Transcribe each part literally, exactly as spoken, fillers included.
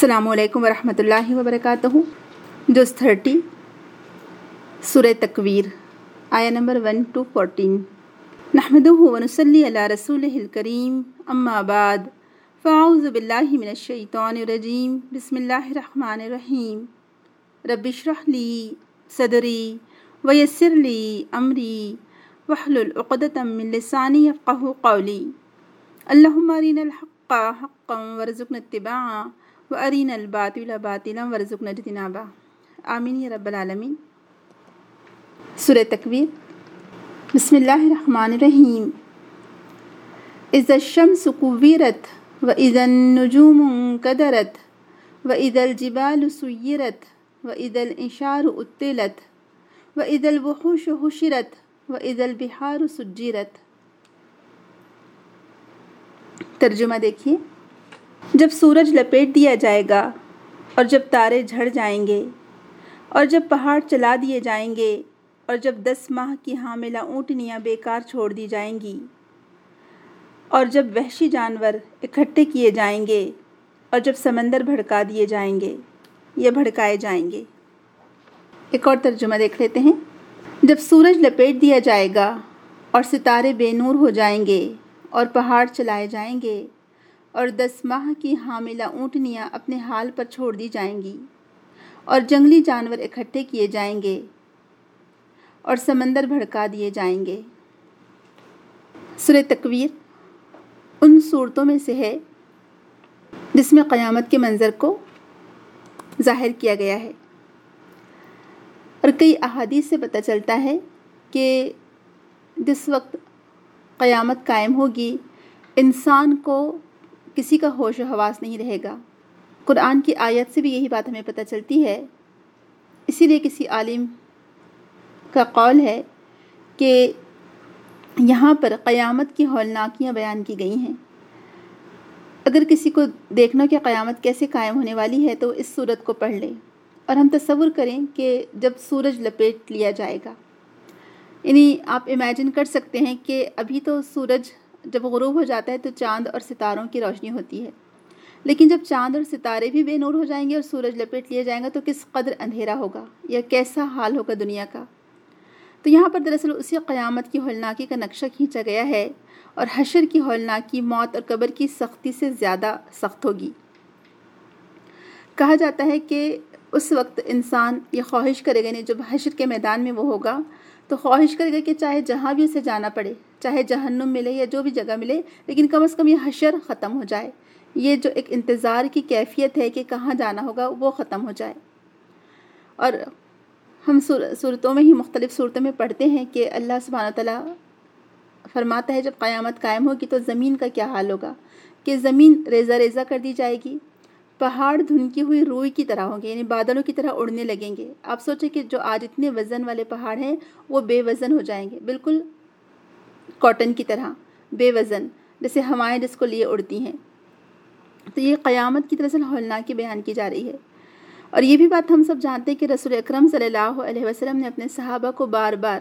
السلام علیکم ورحمۃ اللہ وبرکاتہ۔ جز تھرٹی سورہ تکویر، آیا نمبر ون ٹو فورٹین۔ نحمدہ ونصلی علی رسولہ الکریم، اما بعد، فاعوذ باللہ من الشیطان الرجیم، بسم اللہ الرحمن الرحیم۔ رب اشرح لی صدری ویسر لی امری واحلل عقدۃ من لسانی یفقہوا قولی۔ اللہم ارنا الحق حقا وارزقنا اتباعہ وَأَرِنَا الْبَاطِلَ بَاطِلًا وَارْزُقْنَا اجْتِنَابَهَا، آمین یا رب العالمین۔ سورہ تکویر، بسم اللہ الرحمن الرحیم۔ اذا الشمس كورت واذا النجوم انكدرت واذا الجبال سيرت واذا العشار عطلت واذا الوحوش حشرت واذا البحار سجرت۔ ترجمہ دیکھیے۔ جب سورج لپیٹ دیا جائے گا اور جب تارے جھڑ جائیں گے اور جب پہاڑ چلا دیے جائیں گے اور جب دس ماہ کی حاملہ اونٹنیاں بیکار چھوڑ دی جائیں گی اور جب وحشی جانور اکٹھے کیے جائیں گے اور جب سمندر بھڑکا دیے جائیں گے یا بھڑکائے جائیں گے۔ ایک اور ترجمہ دیکھ لیتے ہیں۔ جب سورج لپیٹ دیا جائے گا اور ستارے بے نور ہو جائیں گے اور پہاڑ چلائے جائیں گے اور دس ماہ کی حاملہ اونٹنیاں اپنے حال پر چھوڑ دی جائیں گی اور جنگلی جانور اکٹھے کیے جائیں گے اور سمندر بھڑکا دیے جائیں گے۔ سورہ تکویر ان صورتوں میں سے ہے جس میں قیامت کے منظر کو ظاہر کیا گیا ہے، اور کئی احادیث سے پتہ چلتا ہے کہ جس وقت قیامت قائم ہوگی انسان کو کسی کا ہوش و حواس نہیں رہے گا۔ قرآن کی آیت سے بھی یہی بات ہمیں پتہ چلتی ہے۔ اسی لیے کسی عالم کا قول ہے کہ یہاں پر قیامت کی ہولناکیاں بیان کی گئی ہیں۔ اگر کسی کو دیکھنا کہ قیامت کیسے قائم ہونے والی ہے تو اس صورت کو پڑھ لے اور ہم تصور کریں کہ جب سورج لپیٹ لیا جائے گا، یعنی آپ امیجن کر سکتے ہیں کہ ابھی تو سورج جب غروب ہو جاتا ہے تو چاند اور ستاروں کی روشنی ہوتی ہے، لیکن جب چاند اور ستارے بھی بے نور ہو جائیں گے اور سورج لپیٹ لیا جائے گا تو کس قدر اندھیرا ہوگا یا کیسا حال ہوگا دنیا کا۔ تو یہاں پر دراصل اسی قیامت کی ہولناکی کا نقشہ کھینچا گیا ہے، اور حشر کی ہولناکی موت اور قبر کی سختی سے زیادہ سخت ہوگی۔ کہا جاتا ہے کہ اس وقت انسان یہ خواہش کرے گا، نہیں جب حشر کے میدان میں وہ ہوگا تو خواہش کرے گا کہ چاہے جہاں بھی اسے جانا پڑے، چاہے جہنم ملے یا جو بھی جگہ ملے، لیکن کم از کم یہ حشر ختم ہو جائے۔ یہ جو ایک انتظار کی کیفیت ہے کہ کہاں جانا ہوگا وہ ختم ہو جائے۔ اور ہم صورتوں میں ہی مختلف صورتوں میں پڑھتے ہیں کہ اللہ سبحانہ وتعالیٰ فرماتا ہے جب قیامت قائم ہوگی تو زمین کا کیا حال ہوگا، کہ زمین ریزہ ریزہ کر دی جائے گی، پہاڑ دھنکی ہوئی روئی کی طرح ہوں گے، یعنی بادلوں کی طرح اڑنے لگیں گے۔ آپ سوچیں کہ جو آج اتنے وزن والے پہاڑ ہیں وہ بے وزن ہو جائیں گے، بالکل کاٹن کی طرح بے وزن، جیسے ہوائیں جس کو لیے اڑتی ہیں۔ تو یہ قیامت کی دراصل ہولناکی بیان کی جا رہی ہے، اور یہ بھی بات ہم سب جانتے ہیں کہ رسول اکرم صلی اللہ علیہ وسلم نے اپنے صحابہ کو بار بار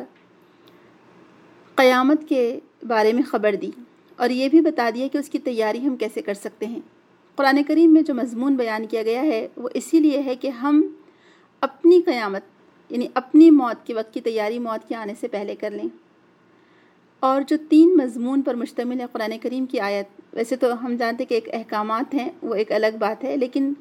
قیامت کے بارے میں خبر دی اور یہ بھی بتا دیا کہ اس کی تیاری ہم کیسے کر سکتے ہیں۔ قرآن کریم میں جو مضمون بیان کیا گیا ہے وہ اسی لیے ہے کہ ہم اپنی قیامت یعنی اپنی موت کے وقت کی تیاری موت کے آنے سے پہلے کر لیں۔ اور جو تین مضمون پر مشتمل ہے قرآن کریم کی آیت، ویسے تو ہم جانتے کہ ایک احکامات ہیں وہ ایک الگ بات ہے، لیکن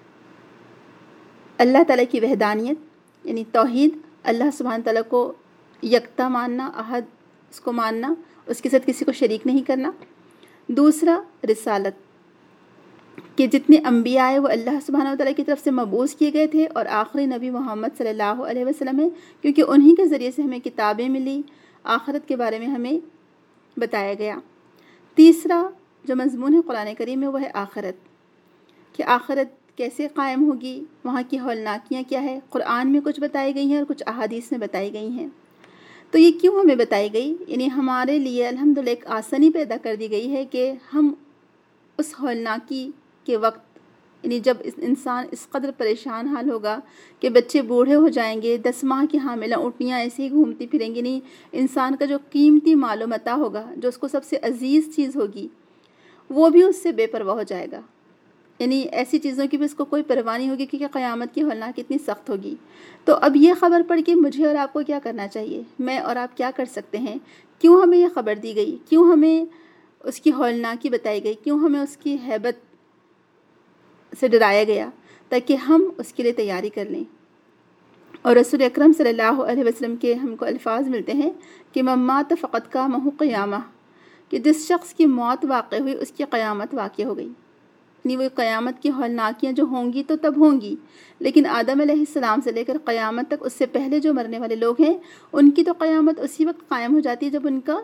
اللہ تعالیٰ کی وحدانیت یعنی توحید، اللہ سبحانہ تعالیٰ کو یکتا ماننا، احد اس کو ماننا، اس کے ساتھ کسی کو شریک نہیں کرنا۔ دوسرا رسالت، کہ جتنے انبیاء ہیں وہ اللہ سبحانہ تعالیٰ کی طرف سے مبعوث کیے گئے تھے اور آخری نبی محمد صلی اللہ علیہ وسلم ہے، کیونکہ انہی کے ذریعے سے ہمیں کتابیں ملی، آخرت کے بارے میں ہمیں بتایا گیا۔ تیسرا جو مضمون ہے قرآن کریم میں وہ ہے آخرت، کہ آخرت کیسے قائم ہوگی، وہاں کی ہولناکیاں کیا ہے، قرآن میں کچھ بتائی گئی ہیں اور کچھ احادیث میں بتائی گئی ہیں۔ تو یہ کیوں ہمیں بتائی گئی، یعنی ہمارے لیے الحمدللہ ایک آسانی پیدا کر دی گئی ہے کہ ہم اس ہولناکی کے وقت، یعنی جب انسان اس قدر پریشان حال ہوگا کہ بچے بوڑھے ہو جائیں گے، دس ماہ کی حاملہ اونٹنیاں ایسے ہی گھومتی پھریں گی، نہیں انسان کا جو قیمتی مال و متاع ہوگا، جو اس کو سب سے عزیز چیز ہوگی، وہ بھی اس سے بے پرواہ ہو جائے گا۔ یعنی ایسی چیزوں کی بھی اس کو کوئی پرواہ نہیں ہوگی کیونکہ قیامت کی ہولناک کتنی سخت ہوگی۔ تو اب یہ خبر پڑھ کے مجھے اور آپ کو کیا کرنا چاہیے؟ میں اور آپ کیا کر سکتے ہیں؟ کیوں ہمیں یہ خبر دی گئی؟ کیوں ہمیں اس کی ہولناکی بتائی گئی؟ کیوں ہمیں اس کی ہیبت سے ڈرایا گیا؟ تاکہ ہم اس کے لیے تیاری کر لیں۔ اور رسول اکرم صلی اللہ علیہ وسلم کے ہم کو الفاظ ملتے ہیں کہ من مات فقد قامہ قیامہ، کہ جس شخص کی موت واقع ہوئی اس کی قیامت واقع ہو گئی۔ یعنی وہ قیامت کی ہولناکیاں جو ہوں گی تو تب ہوں گی، لیکن آدم علیہ السلام سے لے کر قیامت تک اس سے پہلے جو مرنے والے لوگ ہیں ان کی تو قیامت اسی وقت قائم ہو جاتی ہے جب ان کا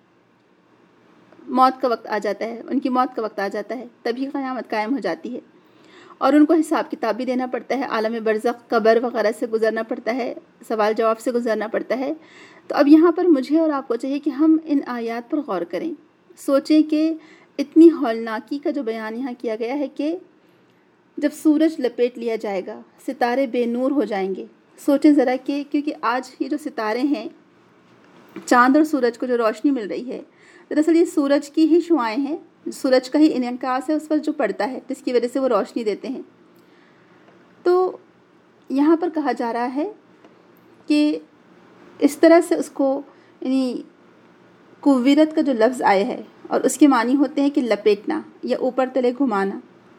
موت کا وقت آ جاتا ہے، ان کی موت کا وقت آ جاتا ہے، تبھی قیامت قائم ہو جاتی ہے۔ اور ان کو حساب کتاب بھی دینا پڑتا ہے، عالم برزخ، قبر وغیرہ سے گزرنا پڑتا ہے، سوال جواب سے گزرنا پڑتا ہے۔ تو اب یہاں پر مجھے اور آپ کو چاہیے کہ ہم ان آیات پر غور کریں، سوچیں کہ اتنی ہولناکی کا جو بیان یہاں کیا گیا ہے کہ جب سورج لپیٹ لیا جائے گا، ستارے بے نور ہو جائیں گے۔ سوچیں ذرا کہ کیونکہ آج یہ جو ستارے ہیں، چاند اور سورج کو جو روشنی مل رہی ہے، دراصل یہ سورج کی ہی شعاعیں ہیں، سورج کا ہی انعکاس ہے اس پر جو پڑتا ہے، جس کی وجہ سے وہ روشنی دیتے ہیں۔ تو یہاں پر کہا جا رہا ہے کہ اس طرح سے اس کو، یعنی کویرت کا جو لفظ آیا ہے اور اس کے معنی ہوتے ہیں کہ لپیٹنا یا اوپر تلے گھمانا،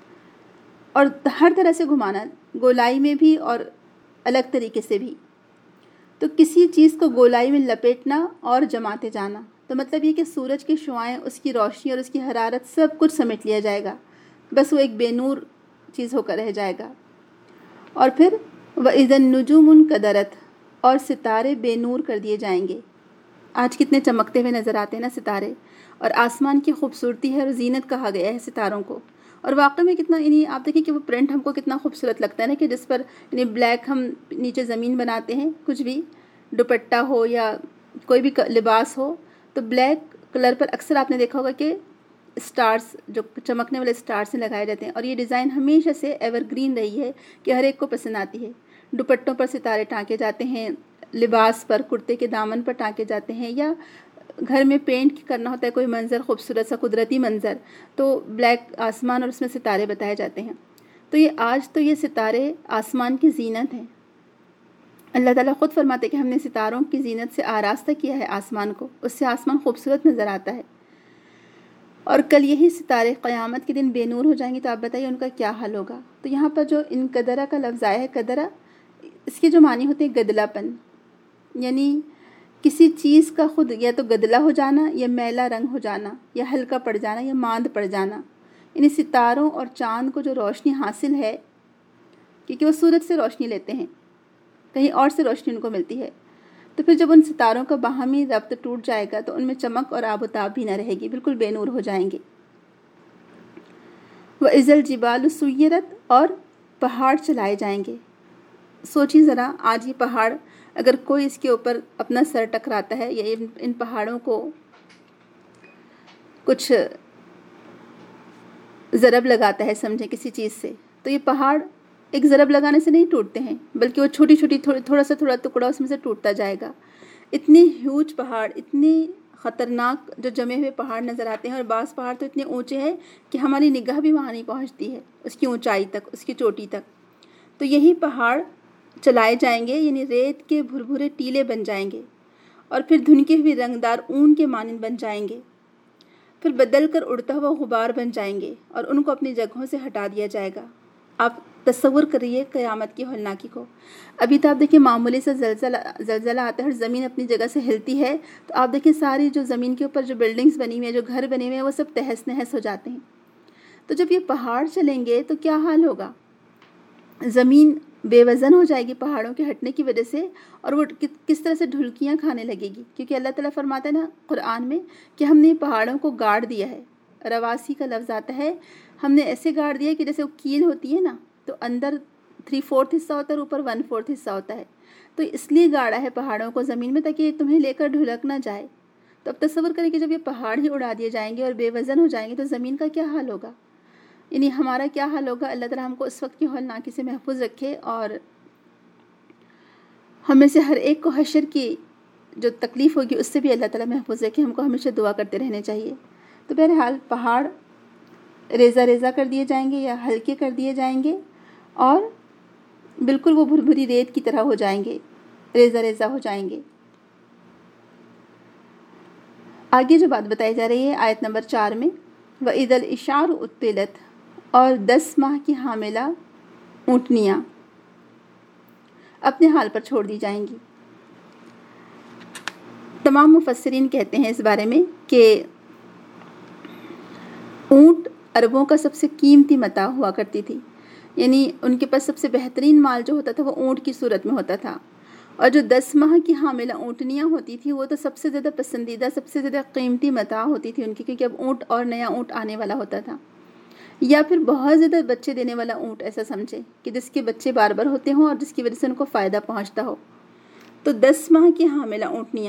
اور ہر طرح سے گھمانا، گولائی میں بھی اور الگ طریقے سے بھی۔ تو کسی چیز کو گولائی میں لپیٹنا اور جماتے جانا، تو مطلب یہ کہ سورج کی شعاعیں، اس کی روشنی اور اس کی حرارت سب کچھ سمیٹ لیا جائے گا، بس وہ ایک بے نور چیز ہو کر رہ جائے گا۔ اور پھر وَإِذَا النُّجُومُ انْكَدَرَتْ، اور ستارے بے نور کر دیے جائیں گے۔ آج کتنے چمکتے ہوئے نظر آتے ہیں نا ستارے، اور آسمان کی خوبصورتی ہے اور زینت کہا گیا ہے ستاروں کو۔ اور واقعی میں کتنا، یعنی آپ دیکھیں کہ وہ پرنٹ ہم کو کتنا خوبصورت لگتا ہے نا، کہ جس پر یعنی بلیک ہم نیچے زمین بناتے ہیں، کچھ بھی دوپٹہ ہو یا کوئی بھی لباس ہو، تو بلیک کلر پر اکثر آپ نے دیکھا ہوگا کہ سٹارز، جو چمکنے والے سٹارز سے لگائے جاتے ہیں، اور یہ ڈیزائن ہمیشہ سے ایور گرین رہی ہے کہ ہر ایک کو پسند آتی ہے۔ دوپٹوں پر ستارے ٹانکے جاتے ہیں، لباس پر، کرتے کے دامن پر ٹانکے جاتے ہیں، یا گھر میں پینٹ کرنا ہوتا ہے کوئی منظر، خوبصورت سا قدرتی منظر، تو بلیک آسمان اور اس میں ستارے بتائے جاتے ہیں۔ تو یہ آج تو یہ ستارے آسمان کی زینت ہیں۔ اللہ تعالیٰ خود فرماتے کہ ہم نے ستاروں کی زینت سے آراستہ کیا ہے آسمان کو، اس سے آسمان خوبصورت نظر آتا ہے۔ اور کل یہی ستارے قیامت کے دن بے نور ہو جائیں گے، تو آپ بتائیے ان کا کیا حال ہوگا۔ تو یہاں پر جو ان قدرہ کا لفظ آیا ہے، قدرہ، اس کے جو معنی ہوتے ہیں گدلا پن، یعنی کسی چیز کا خود یا تو گدلا ہو جانا، یا میلا رنگ ہو جانا، یا ہلکا پڑ جانا، یا ماند پڑ جانا۔ یعنی ستاروں اور چاند کو جو روشنی حاصل ہے، کیونکہ وہ سورج سے روشنی لیتے ہیں، کہیں اور سے روشنی ان کو ملتی ہے، تو پھر جب ان ستاروں کا باہمی ربط ٹوٹ جائے گا تو ان میں چمک اور آب و تاب بھی نہ رہے گی، بالکل بے نور ہو جائیں گے۔ وَإِذَا الْجِبَالُ سُيِّرَتْ، اور پہاڑ چلائے جائیں گے۔ سوچی ذرا، آج یہ پہاڑ اگر کوئی اس کے اوپر اپنا سر ٹکراتا ہے، یا ان پہاڑوں کو کچھ ضرب لگاتا ہے، سمجھیں کسی چیز سے، تو یہ پہاڑ ایک ضرب لگانے سے نہیں ٹوٹتے ہیں، بلکہ وہ چھوٹی چھوٹی تھوڑا سا تھوڑا ٹکڑا اس میں سے ٹوٹتا جائے گا۔ اتنے ہیوج پہاڑ، اتنی خطرناک جو جمے ہوئے پہاڑ نظر آتے ہیں، اور بعض پہاڑ تو اتنے اونچے ہیں کہ ہماری نگاہ بھی وہاں نہیں پہنچتی ہے، اس کی اونچائی تک، اس کی چوٹی تک۔ تو یہی پہاڑ چلائے جائیں گے، یعنی ریت کے بھربھرے ٹیلے بن جائیں گے، اور پھر دھنکے ہوئے رنگدار اون کے مانند بن جائیں گے، پھر بدل کر اڑتا ہوا غبار بن جائیں گے، اور ان کو اپنی جگہوں سے ہٹا دیا جائے گا۔ آپ تصور کریے قیامت کی ہولناکی کو۔ ابھی تو آپ دیکھیں معمولی سے زلزلہ زلزلہ آتا ہے اور زمین اپنی جگہ سے ہلتی ہے، تو آپ دیکھیں ساری جو زمین کے اوپر جو بلڈنگز بنی ہوئی ہیں، جو گھر بنے ہوئے ہیں، وہ سب تہس نہس ہو جاتے ہیں۔ تو جب یہ پہاڑ چلیں گے تو کیا حال ہوگا؟ زمین بے وزن ہو جائے گی پہاڑوں کے ہٹنے کی وجہ سے، اور وہ کس طرح سے ڈھلکیاں کھانے لگے گی، کیونکہ اللہ تعالیٰ فرماتا ہے نا قرآن میں کہ ہم نے پہاڑوں کو گاڑ دیا ہے۔ رواسی کا لفظ آتا ہے، ہم نے ایسے گاڑ دیا کہ جیسے وہ کیل ہوتی ہے نا، تو اندر تھری فورتھ حصہ ہوتا ہے اور اوپر ون فورتھ حصہ ہوتا ہے، تو اس لیے گاڑا ہے پہاڑوں کو زمین میں، تاکہ تمہیں لے کر ڈھلک نہ جائے۔ تو اب تصور کریں کہ جب یہ پہاڑ ہی اڑا دیے جائیں گے اور بے وزن ہو جائیں گے، تو زمین کا کیا حال ہوگا، یعنی ہمارا کیا حال ہوگا۔ اللہ تعالیٰ ہم کو اس وقت کی ہولناکی سے محفوظ رکھے، اور ہم میں سے ہر ایک کو حشر کی جو تکلیف ہوگی اس سے بھی اللہ تعالیٰ محفوظ رکھے۔ ہم کو ہمیشہ دعا کرتے رہنے چاہیے۔ تو بہرحال پہاڑ ریزہ ریزہ کر دیے جائیں گے یا ہلکے کر دیے جائیں گے اور بالکل وہ بھربھری ریت کی طرح ہو جائیں گے، ریزہ ریزہ ہو جائیں گے۔ آگے جو بات بتائی جا رہی ہے آیت نمبر چار میں، وَإِذَا الْإِشَارُ عُطِّلَتْ، اور دس ماہ کی حاملہ اونٹنیاں اپنے حال پر چھوڑ دی جائیں گی۔ تمام مفسرین کہتے ہیں اس بارے میں کہ اونٹ عربوں کا سب سے قیمتی متاع ہوا کرتی تھی، یعنی ان کے پاس سب سے بہترین مال جو ہوتا تھا وہ اونٹ کی صورت میں ہوتا تھا، اور جو دس ماہ کی حاملہ اونٹنیاں ہوتی تھیں وہ تو سب سے زیادہ پسندیدہ، سب سے زیادہ قیمتی متاع ہوتی تھی ان کی، کیونکہ اب اونٹ اور نیا اونٹ آنے والا ہوتا تھا، یا پھر بہت زیادہ بچے دینے والا اونٹ، ایسا سمجھے کہ جس کے بچے بار بار ہوتے ہوں اور جس کی وجہ سے ان کو فائدہ پہنچتا ہو۔ تو دس ماہ کی حاملہ اونٹنیاں،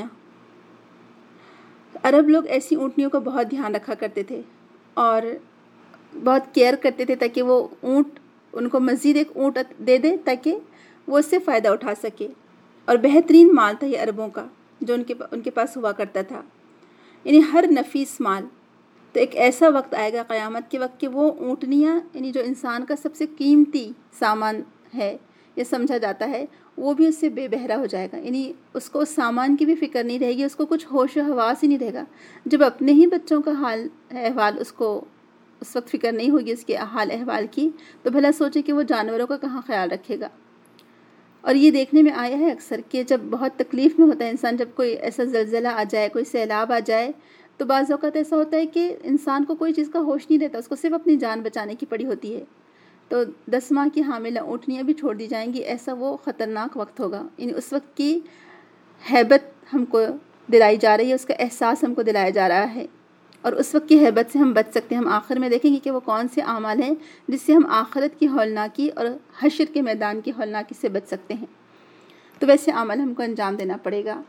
عرب لوگ ایسی اونٹنیوں کا بہت دھیان رکھا کرتے تھے اور بہت کیئر کرتے تھے تاکہ وہ اونٹ ان کو مزید ایک اونٹ دے دے تاکہ وہ اس سے فائدہ اٹھا سکے، اور بہترین مال تھا یہ عربوں کا جو ان کے ان کے پاس ہوا کرتا تھا، یعنی ہر نفیس مال۔ تو ایک ایسا وقت آئے گا قیامت کے وقت کہ وہ اونٹنیاں، یعنی جو انسان کا سب سے قیمتی سامان ہے یہ سمجھا جاتا ہے، وہ بھی اس سے بے بہرا ہو جائے گا، یعنی اس کو اس سامان کی بھی فکر نہیں رہے گی، اس کو کچھ ہوش و حواس ہی نہیں رہے گا۔ جب اپنے ہی بچوں کا حال احوال اس کو اس وقت فکر نہیں ہوگی اس کے حال احوال کی، تو بھلا سوچے کہ وہ جانوروں کا کہاں خیال رکھے گا۔ اور یہ دیکھنے میں آیا ہے اکثر کہ جب بہت تکلیف میں ہوتا ہے انسان، جب کوئی ایسا زلزلہ آ جائے، کوئی سیلاب آ جائے، تو بعض اوقات ایسا ہوتا ہے کہ انسان کو کوئی چیز کا ہوش نہیں رہتا، اس کو صرف اپنی جان بچانے کی پڑی ہوتی ہے۔ تو دس ماہ کی حاملہ اونٹنیاں بھی چھوڑ دی جائیں گی، ایسا وہ خطرناک وقت ہوگا، یعنی اس وقت کی ہیبت ہم کو دلائی جا رہی ہے، اس کا احساس ہم کو دلایا جا رہا ہے، اور اس وقت کی ہیبت سے ہم بچ سکتے ہیں۔ ہم آخر میں دیکھیں گے کہ وہ کون سے اعمال ہیں جس سے ہم آخرت کی ہولناکی اور حشر کے میدان کی ہولناکی سے بچ سکتے ہیں۔ تو ویسے عمل ہم کو انجام دینا پڑے گا۔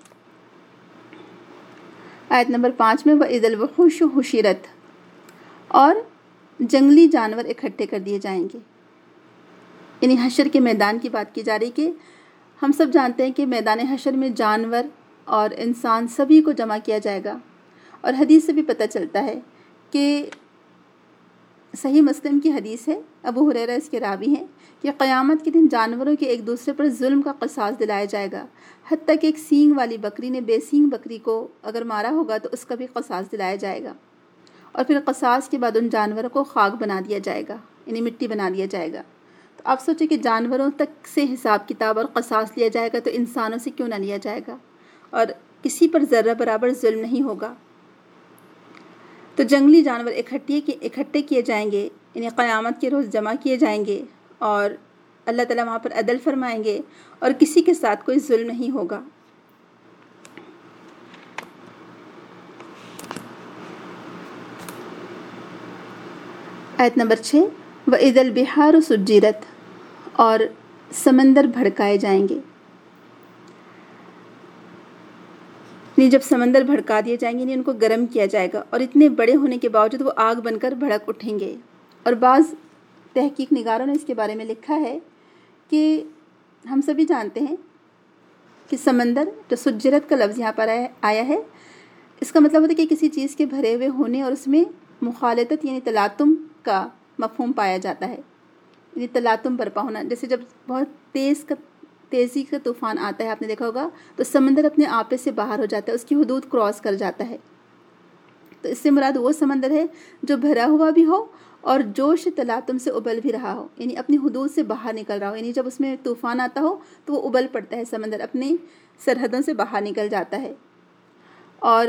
آیت نمبر پانچ میں وَإِذَا الْوُحُوشُ حُشِرَتْ، اور جنگلی جانور اکٹھے کر دیے جائیں گے، یعنی حشر کے میدان کی بات کی جا رہی کہ ہم سب جانتے ہیں کہ میدان حشر میں جانور اور انسان سبھی کو جمع کیا جائے گا، اور حدیث سے بھی پتہ چلتا ہے کہ صحیح مسلم کی حدیث ہے، ابو ہریرہ اس کے راوی ہیں، کہ قیامت کے دن جانوروں کے ایک دوسرے پر ظلم کا قصاص دلایا جائے گا، حتیٰ کہ ایک سینگ والی بکری نے بے سینگ بکری کو اگر مارا ہوگا تو اس کا بھی قصاص دلایا جائے گا، اور پھر قصاص کے بعد ان جانوروں کو خاک بنا دیا جائے گا، یعنی مٹی بنا دیا جائے گا۔ تو آپ سوچیں کہ جانوروں تک سے حساب کتاب اور قصاص لیا جائے گا تو انسانوں سے کیوں نہ لیا جائے گا، اور کسی پر ذرہ برابر ظلم نہیں ہوگا۔ تو جنگلی جانور اکٹھے اکٹھے کیے جائیں گے، یعنی قیامت کے روز جمع کیے جائیں گے، اور اللہ تعالیٰ وہاں پر عدل فرمائیں گے اور کسی کے ساتھ کوئی ظلم نہیں ہوگا۔ آیت نمبر چھ، وَإِذَا الْبِحَارُ سُجِّرَتْ، اور سمندر بھڑکائے جائیں گے، یعنی جب سمندر بھڑکا دیے جائیں گے، یعنی ان کو گرم کیا جائے گا، اور اتنے بڑے ہونے کے باوجود وہ آگ بن کر بھڑک اٹھیں گے۔ اور بعض تحقیق نگاروں نے اس کے بارے میں لکھا ہے کہ ہم سبھی جانتے ہیں کہ سمندر، جو سجرت کا لفظ یہاں پر آیا ہے، اس کا مطلب ہوتا ہے کہ کسی چیز کے بھرے ہوئے ہونے اور اس میں مخالطت یعنی تلاطم کا مفہوم پایا جاتا ہے، یعنی تلاطم برپا ہونا۔ جیسے جب بہت تیز کا تیزی کا طوفان آتا ہے، آپ نے دیکھا ہوگا، تو سمندر اپنے آپے سے باہر ہو جاتا ہے، اس کی حدود کراس کر جاتا ہے۔ تو اس سے مراد وہ سمندر ہے جو بھرا ہوا بھی ہو اور جوش تلاطم سے ابل بھی رہا ہو، یعنی اپنی حدود سے باہر نکل رہا ہو، یعنی جب اس میں طوفان آتا ہو تو وہ ابل پڑتا ہے، سمندر اپنی سرحدوں سے باہر نکل جاتا ہے۔ اور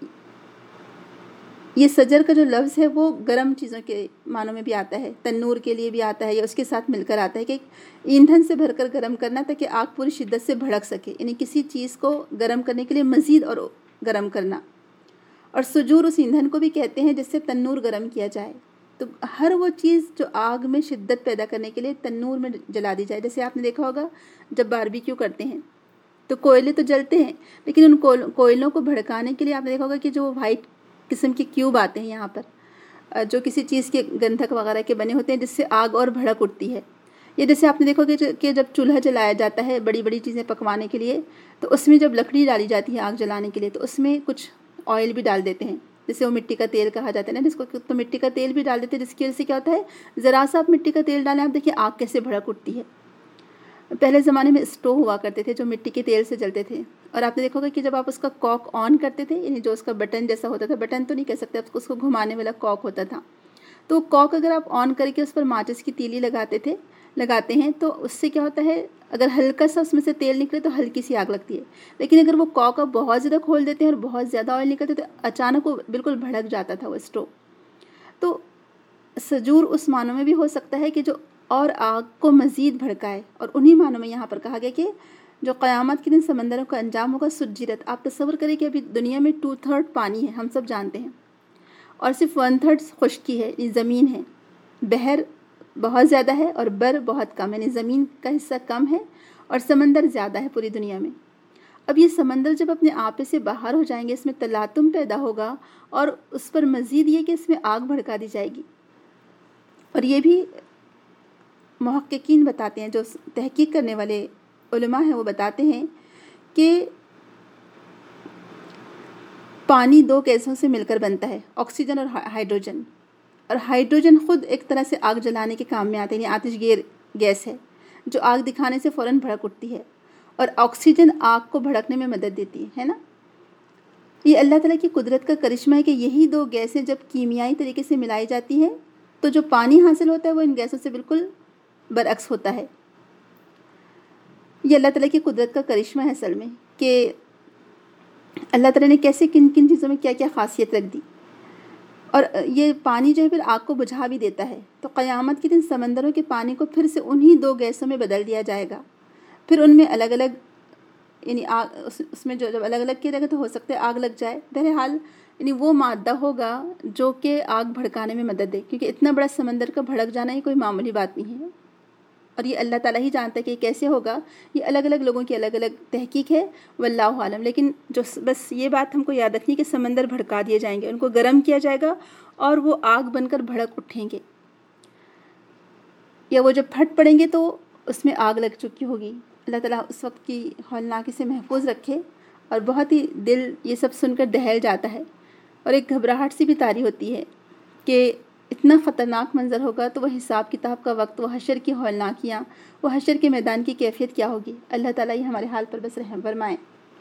یہ سجر کا جو لفظ ہے وہ گرم چیزوں کے معنوں میں بھی آتا ہے، تنور کے لیے بھی آتا ہے، یا اس کے ساتھ مل کر آتا ہے کہ ایندھن سے بھر کر گرم کرنا تاکہ آگ پوری شدت سے بھڑک سکے، یعنی کسی چیز کو گرم کرنے کے لیے مزید اور گرم کرنا۔ اور سجور اس ایندھن کو بھی کہتے ہیں جس سے تنور گرم کیا جائے۔ تو ہر وہ چیز جو آگ میں شدت پیدا کرنے کے لیے تنور میں جلا دی جائے، جیسے آپ نے دیکھا ہوگا جب باربیکیو کرتے ہیں تو کوئلے تو جلتے ہیں، لیکن ان کوئلوں کو بھڑکانے کے لیے آپ نے دیکھا ہوگا کہ جو وائٹ قسم کے کیوب آتے ہیں یہاں پر، جو کسی چیز کے گندھک وغیرہ کے بنے ہوتے ہیں، جس سے آگ اور بھڑک اٹھتی ہے۔ یہ جیسے آپ نے دیکھا ہوگا کہ جب چولہا جلایا جاتا ہے بڑی بڑی چیزیں پکوانے کے لیے، تو اس میں جب لکڑی ڈالی جاتی ہے آگ جلانے کے لیے، تو اس میں کچھ آئل بھی ڈال دیتے ہیں جسے وہ مٹی کا تیل کہا جاتا ہے نا، جس کو تو مٹی کا تیل بھی ڈال دیتے ہیں، جس کی وجہ سے کیا ہوتا ہے، ذرا سا آپ مٹی کا تیل ڈالیں، آپ دیکھیے آگ کیسے بھڑک اٹھتی ہے۔ پہلے زمانے میں اسٹو ہوا کرتے تھے جو مٹی کے تیل سے جلتے تھے، اور آپ نے دیکھا ہوگا کہ جب آپ اس کا کاک آن کرتے تھے، یعنی جو اس کا بٹن جیسا ہوتا تھا، بٹن تو نہیں کہہ سکتے، اس کو گھمانے والا کاک ہوتا تھا، تو کاک اگر آپ آن کر کے اس پر ماچس کی تیلی لگاتے تھے لگاتے ہیں تو اس سے کیا ہوتا ہے، اگر ہلکا سا اس میں سے تیل نکلے تو ہلکی سی آگ لگتی ہے، لیکن اگر وہ کاک آپ بہت زیادہ کھول دیتے ہیں اور بہت زیادہ آئل نکلتے تو اچانک وہ بالکل بھڑک جاتا تھا وہ اسٹو۔ تو سجور اس معنوں میں بھی ہو سکتا ہے کہ جو اور آگ کو مزید بھڑکائے، اور انہی معنوں میں یہاں پر کہا گیا کہ جو قیامت کے دن سمندروں کا انجام ہوگا سجرت۔ آپ تصور کریں کہ ابھی دنیا میں ٹو تھرڈ پانی ہے، ہم سب جانتے ہیں، اور صرف ون تھرڈ خشکی ہے، یہ زمین ہے، بحر بہت زیادہ ہے اور بر بہت کم ہے، یعنی زمین کا حصہ کم ہے اور سمندر زیادہ ہے پوری دنیا میں۔ اب یہ سمندر جب اپنے آپے سے باہر ہو جائیں گے، اس میں تلاطم پیدا ہوگا، اور اس پر مزید یہ کہ اس میں آگ بھڑکا دی جائے گی۔ اور یہ بھی محققین بتاتے ہیں، جو تحقیق کرنے والے علماء ہیں وہ بتاتے ہیں کہ پانی دو گیسوں سے مل کر بنتا ہے، آکسیجن اور ہائیڈروجن، اور ہائیڈروجن خود ایک طرح سے آگ جلانے کے کام میں آتے ہیں، یعنی آتش گیر گیس ہے جو آگ دکھانے سے فوراً بھڑک اٹھتی ہے، اور آکسیجن آگ کو بھڑکنے میں مدد دیتی ہے نا۔ یہ اللہ تعالیٰ کی قدرت کا کرشمہ ہے کہ یہی دو گیسیں جب کیمیائی طریقے سے ملائی جاتی ہیں تو جو پانی حاصل ہوتا ہے وہ ان گیسوں سے بالکل برعکس ہوتا ہے۔ یہ اللہ تعالیٰ کی قدرت کا کرشمہ ہے اصل میں، کہ اللہ تعالیٰ نے کیسے کن کن چیزوں میں کیا کیا خاصیت رکھ دی، اور یہ پانی جو ہے پھر آگ کو بجھا بھی دیتا ہے۔ تو قیامت کے دن سمندروں کے پانی کو پھر سے انہی دو گیسوں میں بدل دیا جائے گا، پھر ان میں الگ الگ یعنی آگ اس میں جو جب الگ الگ کیا جائے گا تو ہو سکتا ہے آگ لگ جائے، بہرحال یعنی وہ مادہ ہوگا جو کہ آگ بھڑکانے میں مدد دے، کیونکہ اتنا بڑا سمندر کا بھڑک جانا یہ کوئی معمولی بات نہیں ہے، اور یہ اللہ تعالیٰ ہی جانتا ہے کہ یہ کیسے ہوگا۔ یہ الگ الگ لوگوں کی الگ الگ تحقیق ہے، واللہ عالم، لیکن جو بس یہ بات ہم کو یاد رکھنی کہ سمندر بھڑکا دیے جائیں گے، ان کو گرم کیا جائے گا اور وہ آگ بن کر بھڑک اٹھیں گے، یا وہ جب پھٹ پڑیں گے تو اس میں آگ لگ چکی ہوگی۔ اللہ تعالیٰ اس وقت کی ہولناکی سے محفوظ رکھے، اور بہت ہی دل یہ سب سن کر دہل جاتا ہے، اور ایک گھبراہٹ سی بھی طاری ہوتی ہے کہ اتنا خطرناک منظر ہوگا تو وہ حساب کتاب کا وقت، وہ حشر کی ہولناکیاں، وہ حشر کے میدان کی کیفیت کیا ہوگی۔ اللہ تعالیٰ یہ ہمارے حال پر بس رحم فرمائیں۔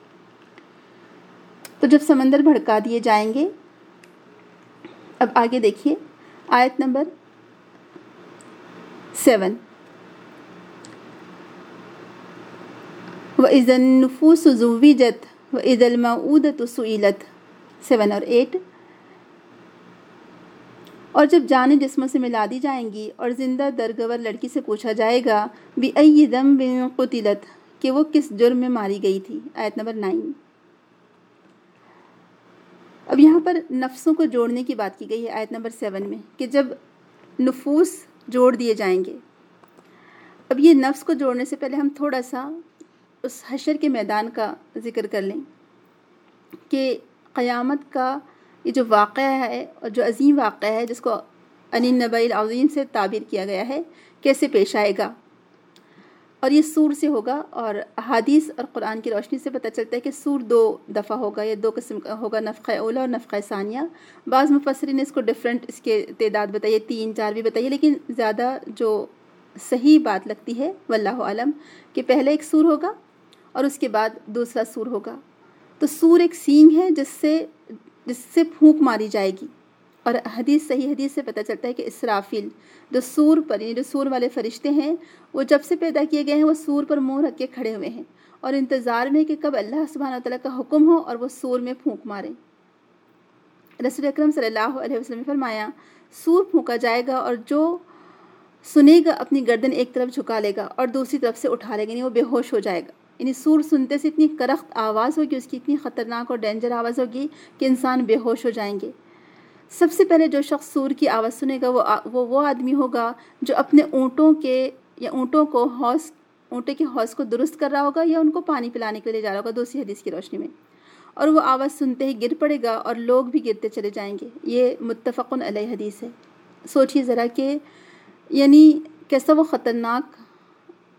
تو جب سمندر بھڑکا دیے جائیں گے، اب آگے دیکھیے آیت نمبر سیون، وَإِذَا النُّفُوسُ زُوِّجَتْ وَإِذَا الْمَوْءُودَةُ سُئِلَتْ، سیون اور ایٹ، اور جب جانیں جسموں سے ملا دی جائیں گی اور زندہ درگور لڑکی سے پوچھا جائے گا بِأَيِّ ذَنبٍ قُتِلَتْ، کہ وہ کس جرم میں ماری گئی تھی۔ آیت نمبر نائن۔ اب یہاں پر نفسوں کو جوڑنے کی بات کی گئی ہے آیت نمبر سیون میں، کہ جب نفوس جوڑ دیے جائیں گے۔ اب یہ نفس کو جوڑنے سے پہلے ہم تھوڑا سا اس حشر کے میدان کا ذکر کر لیں، کہ قیامت کا یہ جو واقعہ ہے اور جو عظیم واقعہ ہے جس کو عن النبأ العظیم سے تعبیر کیا گیا ہے، کیسے پیش آئے گا، اور یہ سور سے ہوگا، اور احادیث اور قرآن کی روشنی سے پتہ چلتا ہے کہ سور دو دفعہ ہوگا، یا دو قسم کا ہوگا، نفخہ اولا اور نفخہ ثانیہ۔ بعض مفسرین نے اس کو ڈفرینٹ اس کے تعداد بتائیے، تین چار بھی بتائیے، لیکن زیادہ جو صحیح بات لگتی ہے واللہ عالم کہ پہلے ایک سور ہوگا اور اس کے بعد دوسرا سور ہوگا۔ تو سور ایک سینگ ہے جس سے جس سے پھونک ماری جائے گی، اور حدیث صحیح حدیث سے پتہ چلتا ہے کہ اسرافیل جو سور پر یعنی جو سور والے فرشتے ہیں وہ جب سے پیدا کیے گئے ہیں وہ سور پر منہ رکھ کے کھڑے ہوئے ہیں اور انتظار میں کہ کب اللہ سبحانہ و تعالیٰ کا حکم ہو اور وہ سور میں پھونک مارے۔ رسول اکرم صلی اللہ علیہ وسلم نے فرمایا سور پھونکا جائے گا اور جو سنے گا اپنی گردن ایک طرف جھکا لے گا اور دوسری طرف سے اٹھا لے گا، یعنی وہ بے ہوش ہو جائے گا۔ یعنی سور سنتے سے اتنی کرخت آواز ہوگی، اس کی اتنی خطرناک اور ڈینجر آواز ہوگی کہ انسان بے ہوش ہو جائیں گے۔ سب سے پہلے جو شخص سور کی آواز سنے گا وہ وہ وہ آدمی ہوگا جو اپنے اونٹوں کے یا اونٹوں کو حوض اونٹے کے حوض کو درست کر رہا ہوگا یا ان کو پانی پلانے کے لیے جا رہا ہوگا، دوسری حدیث کی روشنی میں، اور وہ آواز سنتے ہی گر پڑے گا اور لوگ بھی گرتے چلے جائیں گے۔ یہ متفق علیہ حدیث ہے۔ سوچیے ذرا کہ یعنی کیسا وہ خطرناک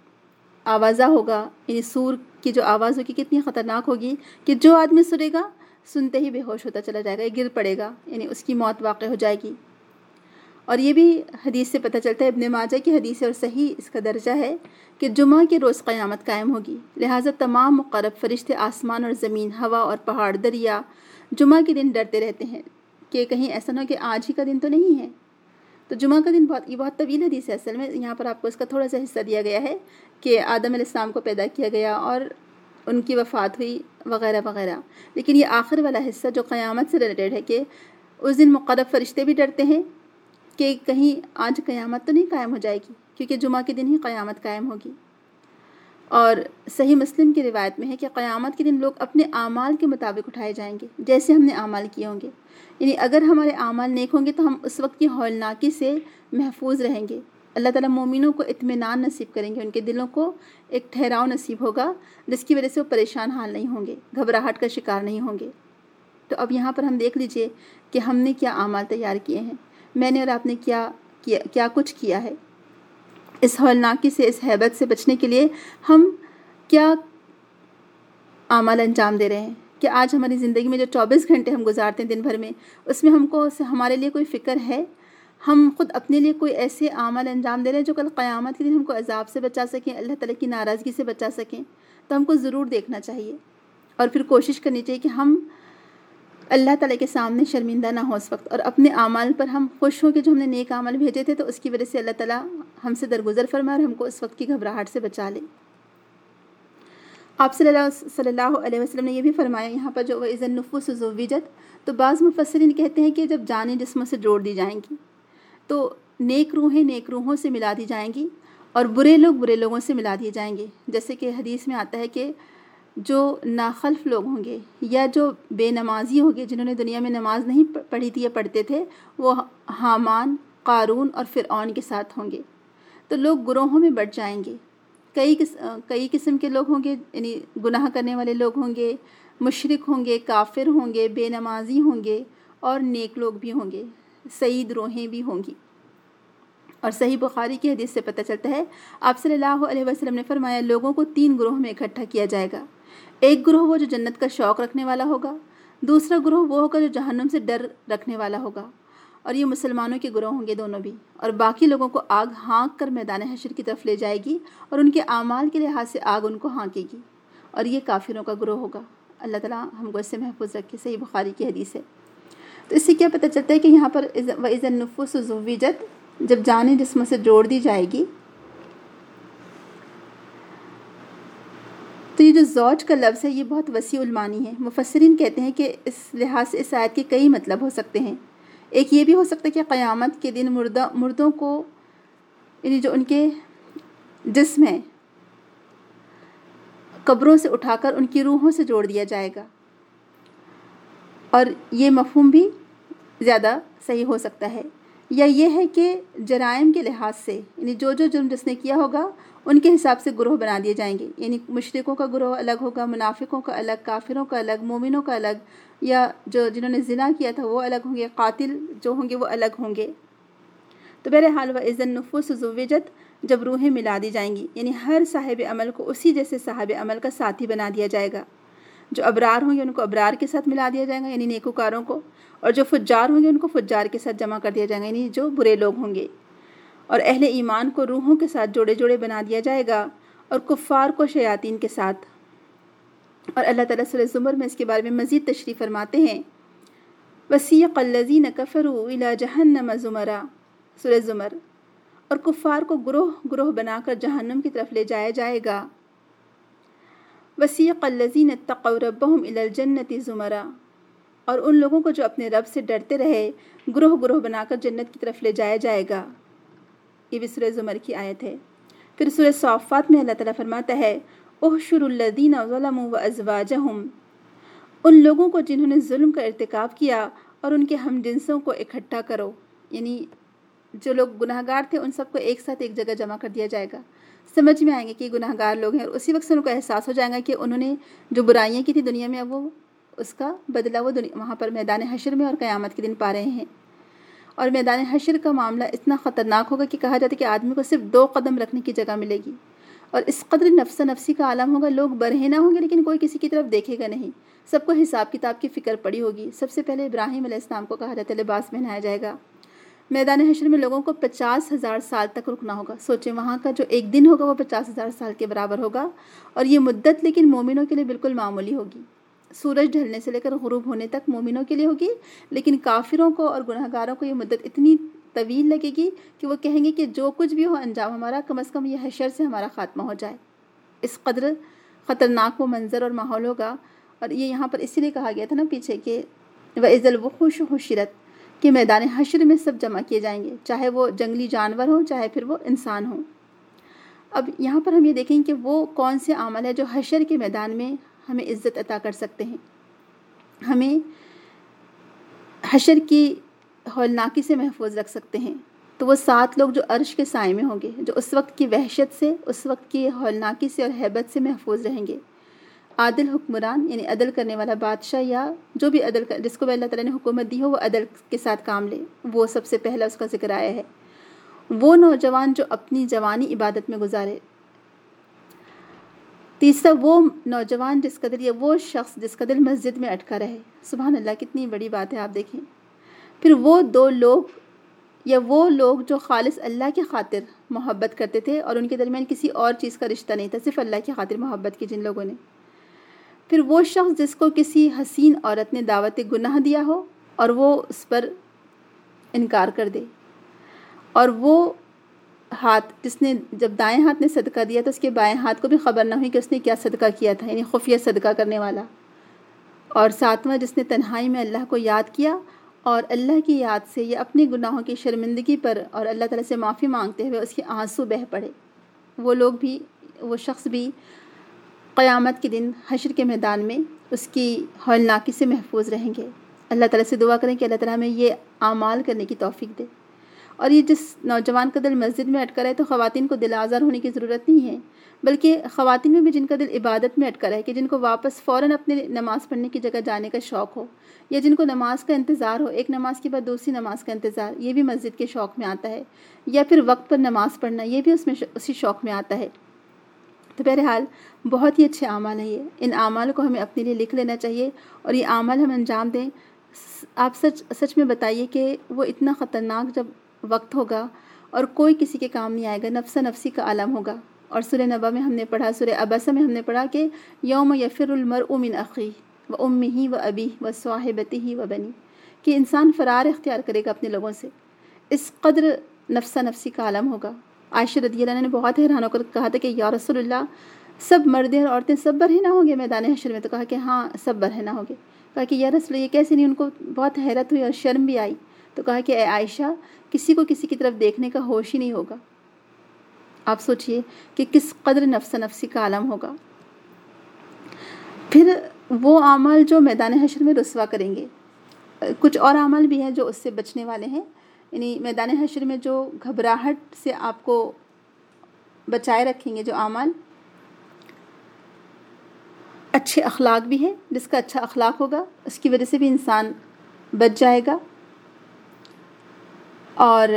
آوازہ ہوگا، یعنی سور کی جو آواز ہوگی کتنی خطرناک ہوگی کہ جو آدمی سنے گا سنتے ہی بے ہوش ہوتا چلا جائے گا، یہ گر پڑے گا، یعنی اس کی موت واقع ہو جائے گی۔ اور یہ بھی حدیث سے پتہ چلتا ہے، ابن ماجہ کی حدیث اور صحیح اس کا درجہ ہے کہ جمعہ کے روز قیامت قائم ہوگی، لہٰذا تمام مقرب فرشتے آسمان اور زمین، ہوا اور پہاڑ، دریا جمعہ کے دن ڈرتے رہتے ہیں کہ کہیں ایسا نہ ہو کہ آج ہی کا دن تو نہیں ہے۔ تو جمعہ کا دن بہت یہ بہت طویل حدیث ہے، اصل میں یہاں پر آپ کو اس کا تھوڑا سا حصہ دیا گیا ہے کہ آدم علیہ السلام کو پیدا کیا گیا اور ان کی وفات ہوئی وغیرہ وغیرہ، لیکن یہ آخر والا حصہ جو قیامت سے ریلیٹڈ ہے کہ اس دن مقرب فرشتے بھی ڈرتے ہیں کہ کہیں آج قیامت تو نہیں قائم ہو جائے گی، کیونکہ جمعہ کے دن ہی قیامت قائم ہوگی۔ اور صحیح مسلم کی روایت میں ہے کہ قیامت کے دن لوگ اپنے اعمال کے مطابق اٹھائے جائیں گے، جیسے ہم نے اعمال کیے ہوں گے، یعنی اگر ہمارے اعمال نیک ہوں گے تو ہم اس وقت کی ہولناکی سے محفوظ رہیں گے۔ اللہ تعالیٰ مومنوں کو اطمینان نصیب کریں گے، ان کے دلوں کو ایک ٹھہراؤ نصیب ہوگا جس کی وجہ سے وہ پریشان حال نہیں ہوں گے، گھبراہٹ کا شکار نہیں ہوں گے۔ تو اب یہاں پر ہم دیکھ لیجئے کہ ہم نے کیا اعمال تیار کیے ہیں، میں نے اور آپ نے کیا کیا کیا کچھ کیا ہے۔ اس ہولناکی سے، اس ہیبت سے بچنے کے لیے ہم کیا اعمال انجام دے رہے ہیں کہ آج ہماری زندگی میں جو چوبیس گھنٹے ہم گزارتے ہیں دن بھر میں، اس میں ہم کو ہمارے لیے کوئی فکر ہے، ہم خود اپنے لیے کوئی ایسے اعمال انجام دے رہے ہیں جو کل قیامت کے دن ہم کو عذاب سے بچا سکیں، اللہ تعالیٰ کی ناراضگی سے بچا سکیں۔ تو ہم کو ضرور دیکھنا چاہیے اور پھر کوشش کرنی چاہیے کہ ہم اللہ تعالیٰ کے سامنے شرمندہ نہ ہو اس وقت، اور اپنے اعمال پر ہم خوش ہوں کہ جو ہم نے نیک اعمال بھیجے تھے تو اس کی وجہ سے اللہ تعالیٰ ہم سے درگزر فرمائے اور ہم کو اس وقت کی گھبراہٹ سے بچا لے۔ آپ صلی اللہ صلی اللہ علیہ وسلم نے یہ بھی فرمایا یہاں پر جو وَإِذَا النُّفُوسُ زُوِّجَتْ، تو بعض مفسرین کہتے ہیں کہ جب جانیں جسموں سے جوڑ دی جائیں گی تو نیک روحیں نیک روحوں سے ملا دی جائیں گی اور برے لوگ برے لوگوں سے ملا دیے جائیں گے، جیسے کہ حدیث میں آتا ہے کہ جو ناخلف لوگ ہوں گے یا جو بے نمازی ہوں گے، جنہوں نے دنیا میں نماز نہیں پڑھی تھی یا پڑھتے تھے، وہ حامان، قارون اور فرعون کے ساتھ ہوں گے۔ تو لوگ گروہوں میں بٹ جائیں گے، کئی کئی قسم کے لوگ ہوں گے، یعنی گناہ کرنے والے لوگ ہوں گے، مشرک ہوں گے، کافر ہوں گے، بے نمازی ہوں گے اور نیک لوگ بھی ہوں گے، سعید روحیں بھی ہوں گی۔ اور صحیح بخاری کی حدیث سے پتہ چلتا ہے، آپ صلی اللہ علیہ وسلم نے فرمایا لوگوں کو تین گروہ میں اکٹھا کیا جائے گا، ایک گروہ وہ جو جنت کا شوق رکھنے والا ہوگا، دوسرا گروہ وہ ہوگا جو جہنم سے ڈر رکھنے والا ہوگا، اور یہ مسلمانوں کے گروہ ہوں گے دونوں بھی، اور باقی لوگوں کو آگ ہانک کر میدان حشر کی طرف لے جائے گی اور ان کے اعمال کے لحاظ سے آگ ان کو ہانکے گی، اور یہ کافروں کا گروہ ہوگا۔ اللہ تعالیٰ ہم کو اس سے محفوظ رکھے، صحیح بخاری کی حدیث ہے۔ تو اس سے کیا پتہ چلتا ہے کہ یہاں پر وَإِذَا النُّفُوسُ زُوِّجَتْ، جب جانیں جسموں سے جوڑ دی جائے گی، تو یہ جو زوج کا لفظ ہے یہ بہت وسیع المعانی ہے۔ مفسرین کہتے ہیں کہ اس لحاظ سے اس آیت کے کئی مطلب ہو سکتے ہیں۔ ایک یہ بھی ہو سکتا ہے کہ قیامت کے دن مردہ مردوں کو، یعنی جو ان کے جسم ہیں، قبروں سے اٹھا کر ان کی روحوں سے جوڑ دیا جائے گا، اور یہ مفہوم بھی زیادہ صحیح ہو سکتا ہے۔ یا یہ ہے کہ جرائم کے لحاظ سے، یعنی جو جو جرم جس نے کیا ہوگا ان کے حساب سے گروہ بنا دیے جائیں گے، یعنی مشرکوں کا گروہ الگ ہوگا، منافقوں کا الگ، کافروں کا الگ، مومنوں کا الگ، یا جو جنہوں نے زنا کیا تھا وہ الگ ہوں گے، قاتل جو ہوں گے وہ الگ ہوں گے۔ تو بہرحال وَإِذَا النُّفُوسُ زُوِّجَتْ، جب روحیں ملا دی جائیں گی، یعنی ہر صاحب عمل کو اسی جیسے صاحب عمل کا ساتھی بنا دیا جائے گا۔ جو ابرار ہوں گے ان کو ابرار کے ساتھ ملا دیا جائے گا، یعنی نیکوکاروں کو، اور جو فجار ہوں گے ان کو فجار کے ساتھ جمع کر دیا جائے گا، یعنی جو برے لوگ ہوں گے۔ اور اہل ایمان کو روحوں کے ساتھ جوڑے جوڑے بنا دیا جائے گا، اور کفار کو شیاطین کے ساتھ۔ اور اللہ تعالیٰ سورہ زمر میں اس کے بارے میں مزید تشریح فرماتے ہیں، وَسِيقَ الَّذِينَ كَفَرُوا إِلَى جَهَنَّمَ زُمَرًا، سورہ زمر، اور کفار کو گروہ گروہ بنا کر جہنم کی طرف لے جایا جائے گا۔ وَسِيقَ الَّذِينَ اتَّقَوْا رَبَّهُمْ إِلَى الْجَنَّةِ زُمَرًا، اور ان لوگوں کو جو اپنے رب سے ڈرتے رہے گروہ گروہ بنا کر جنت کی طرف لے جایا جائے گا۔ یہ بھی سورہ زمر کی آیت ہے۔ پھر سورہ صافات میں اللہ تعالیٰ فرماتا ہے، احشروا الذین ظلموا وازواجہم، ان لوگوں کو جنہوں نے ظلم کا ارتکاب کیا اور ان کے ہم جنسوں کو اکٹھا کرو، یعنی جو لوگ گناہ گار تھے ان سب کو ایک ساتھ ایک جگہ جمع کر دیا جائے گا۔ سمجھ میں آئیں گے کہ یہ گناہ گار لوگ ہیں، اور اسی وقت سے ان کو احساس ہو جائے گا کہ انہوں نے جو برائیاں کی تھی دنیا میں، اب وہ اس کا بدلہ وہ وہاں پر میدان حشر میں اور قیامت کے دن پا رہے ہیں۔ اور میدان حشر کا معاملہ اتنا خطرناک ہوگا کہ کہا جاتا ہے کہ آدمی کو صرف دو قدم رکھنے کی جگہ ملے گی، اور اس قدر نفس نفسی کا عالم ہوگا، لوگ برہنہ ہوں گے لیکن کوئی کسی کی طرف دیکھے گا نہیں، سب کو حساب کتاب کی فکر پڑی ہوگی۔ سب سے پہلے ابراہیم علیہ السلام کو کہا جاتا ہے لباس پہنایا جائے گا۔ میدان حشر میں لوگوں کو پچاس ہزار سال تک رکنا ہوگا۔ سوچیں وہاں کا جو ایک دن ہوگا وہ پچاس ہزار سال کے برابر ہوگا، اور یہ مدت لیکن مومنوں کے لیے بالکل معمولی ہوگی۔ سورج ڈھلنے سے لے کر غروب ہونے تک مومنوں کے لیے ہوگی، لیکن کافروں کو اور گناہگاروں کو یہ مدت اتنی طویل لگے گی کہ وہ کہیں گے کہ جو کچھ بھی ہو انجام ہمارا، کم از کم یہ حشر سے ہمارا خاتمہ ہو جائے۔ اس قدر خطرناک وہ منظر اور ماحول ہوگا۔ اور یہ یہاں پر اسی لیے کہا گیا تھا نا پیچھے کہ وَإِذَا الْوُحُوشُ حُشِرَتْ، کہ میدان حشر میں سب جمع کیے جائیں گے، چاہے وہ جنگلی جانور ہوں چاہے پھر وہ انسان ہوں۔ اب یہاں پر ہم یہ دیکھیں کہ وہ کون سے عمل ہے جو حشر کے میدان میں ہمیں عزت عطا کر سکتے ہیں، ہمیں حشر کی ہولناکی سے محفوظ رکھ سکتے ہیں۔ تو وہ سات لوگ جو عرش کے سائے میں ہوں گے، جو اس وقت کی وحشت سے، اس وقت کی ہولناکی سے اور ہیبت سے محفوظ رہیں گے۔ عادل حکمران یعنی عدل کرنے والا بادشاہ، یا جو بھی عدل کر جس کو بھی اللہ تعالیٰ نے حکومت دی ہو وہ عدل کے ساتھ کام لے، وہ سب سے پہلا اس کا ذکر آیا ہے۔ وہ نوجوان جو اپنی جوانی عبادت میں گزارے۔ تیسرا وہ نوجوان جس قدر یا وہ شخص جس قدر مسجد میں اٹکا رہے۔ سبحان اللہ، کتنی بڑی بات ہے، آپ دیکھیں۔ پھر وہ دو لوگ یا وہ لوگ جو خالص اللہ کی خاطر محبت کرتے تھے اور ان کے درمیان کسی اور چیز کا رشتہ نہیں تھا، صرف اللہ کی خاطر محبت کی جن لوگوں نے۔ پھر وہ شخص جس کو کسی حسین عورت نے دعوت گناہ دیا ہو اور وہ اس پر انکار کر دے، اور وہ ہاتھ جس نے جب دائیں ہاتھ نے صدقہ دیا تو اس کے بائیں ہاتھ کو بھی خبر نہ ہوئی کہ اس نے کیا صدقہ کیا تھا، یعنی خفیہ صدقہ کرنے والا۔ اور ساتواں جس نے تنہائی میں اللہ کو یاد کیا اور اللہ کی یاد سے یا اپنے گناہوں کی شرمندگی پر اور اللہ تعالیٰ سے معافی مانگتے ہوئے اس کے آنسو بہہ پڑے۔ وہ لوگ بھی، وہ شخص بھی قیامت کے دن حشر کے میدان میں اس کی ہولناکی سے محفوظ رہیں گے۔ اللہ تعالیٰ سے دعا کریں کہ اللہ تعالیٰ ہمیں یہ اعمال کرنے کی توفیق دے۔ اور یہ جس نوجوان کا دل مسجد میں اٹکا رہے، تو خواتین کو دل آزار ہونے کی ضرورت نہیں ہے، بلکہ خواتین میں بھی جن کا دل عبادت میں اٹکا رہے، کہ جن کو واپس فوراً اپنے نماز پڑھنے کی جگہ جانے کا شوق ہو، یا جن کو نماز کا انتظار ہو، ایک نماز کے بعد دوسری نماز کا انتظار، یہ بھی مسجد کے شوق میں آتا ہے، یا پھر وقت پر نماز پڑھنا، یہ بھی اس میں اسی شوق میں آتا ہے۔ تو بہرحال بہت ہی اچھے اعمال ہیں یہ، ان اعمال کو ہمیں اپنے لیے لکھ لینا چاہیے اور یہ اعمال ہم انجام دیں۔ آپ سچ سچ میں بتائیے کہ وہ اتنا خطرناک جب وقت ہوگا اور کوئی کسی کے کام نہیں آئے گا، نفس نفسی کا عالم ہوگا۔ اور سورہ نبا میں ہم نے پڑھا، سورہ عبسہ میں ہم نے پڑھا کہ یوم یفر المرء من اخیہ و امہ و ابیہ و صاحبتہ و بنیہ، کہ انسان فرار اختیار کرے گا اپنے لوگوں سے، اس قدر نفس نفسی کا عالم ہوگا۔ عائشہ رضی اللہ عنہ نے بہت حیران ہو کر کہا تھا کہ یا رسول اللہ، سب مرد اور عورتیں سب برہنہ ہوں گے میدان حشر میں؟ تو کہا کہ ہاں سب برہنہ ہوں گے۔ کہا کہ یا رسول اللہ یہ کیسے نہیں؟ ان کو بہت حیرت ہوئی اور شرم بھی آئی۔ تو کہا کہ اے عائشہ، کسی کو کسی کی طرف دیکھنے کا ہوش ہی نہیں ہوگا۔ آپ سوچئے کہ کس قدر نفس نفسی کا عالم ہوگا۔ پھر وہ اعمال جو میدان حشر میں رسوا کریں گے، کچھ اور اعمال بھی ہیں جو اس سے بچنے والے ہیں، یعنی میدان حشر میں جو گھبراہٹ سے آپ کو بچائے رکھیں گے جو اعمال۔ اچھے اخلاق بھی ہیں، جس کا اچھا اخلاق ہوگا اس کی وجہ سے بھی انسان بچ جائے گا۔ اور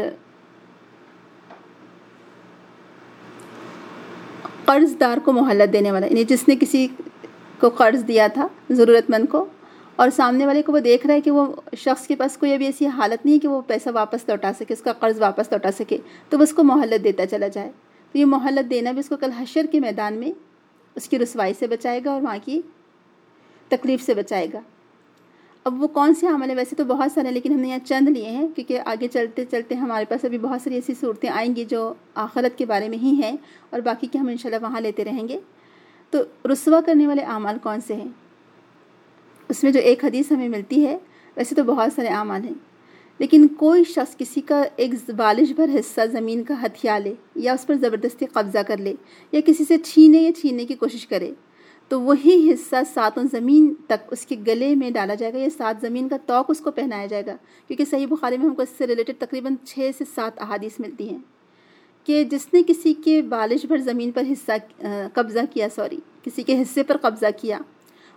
قرض دار کو مہلت دینے والا، یعنی جس نے کسی کو قرض دیا تھا ضرورت مند کو، اور سامنے والے کو وہ دیکھ رہا ہے کہ وہ شخص کے پاس کوئی ابھی ایسی حالت نہیں ہے کہ وہ پیسہ واپس لوٹا سکے، اس کا قرض واپس لوٹا سکے، تو وہ اس کو مہلت دیتا چلا جائے۔ تو یہ مہلت دینا بھی اس کو کل حشر کے میدان میں اس کی رسوائی سے بچائے گا اور وہاں کی تکلیف سے بچائے گا۔ اب وہ کون سے عمل ہیں؟ ویسے تو بہت سارے، لیکن ہم نے یہاں چند لیے ہیں کیونکہ آگے چلتے چلتے ہمارے پاس ابھی بہت ساری ایسی صورتیں آئیں گی جو آخرت کے بارے میں ہی ہیں، اور باقی کے ہم انشاءاللہ وہاں لیتے رہیں گے۔ تو رسوا کرنے والے اعمال کون سے ہیں؟ اس میں جو ایک حدیث ہمیں ملتی ہے، ویسے تو بہت سارے اعمال ہیں، لیکن کوئی شخص کسی کا ایک بالش بھر حصہ زمین کا ہتھیا لے، یا اس پر زبردستی قبضہ کر لے، یا کسی سے چھینے یا چھیننے کی کوشش کرے، تو وہی حصہ ساتوں زمین تک اس کے گلے میں ڈالا جائے گا، یا سات زمین کا توق اس کو پہنایا جائے گا، کیونکہ صحیح بخاری میں ہم کو اس سے ریلیٹڈ تقریباً چھ سے سات احادیث ملتی ہیں کہ جس نے کسی کے بالش بھر زمین پر حصہ قبضہ کیا، سوری کسی کے حصے پر قبضہ کیا،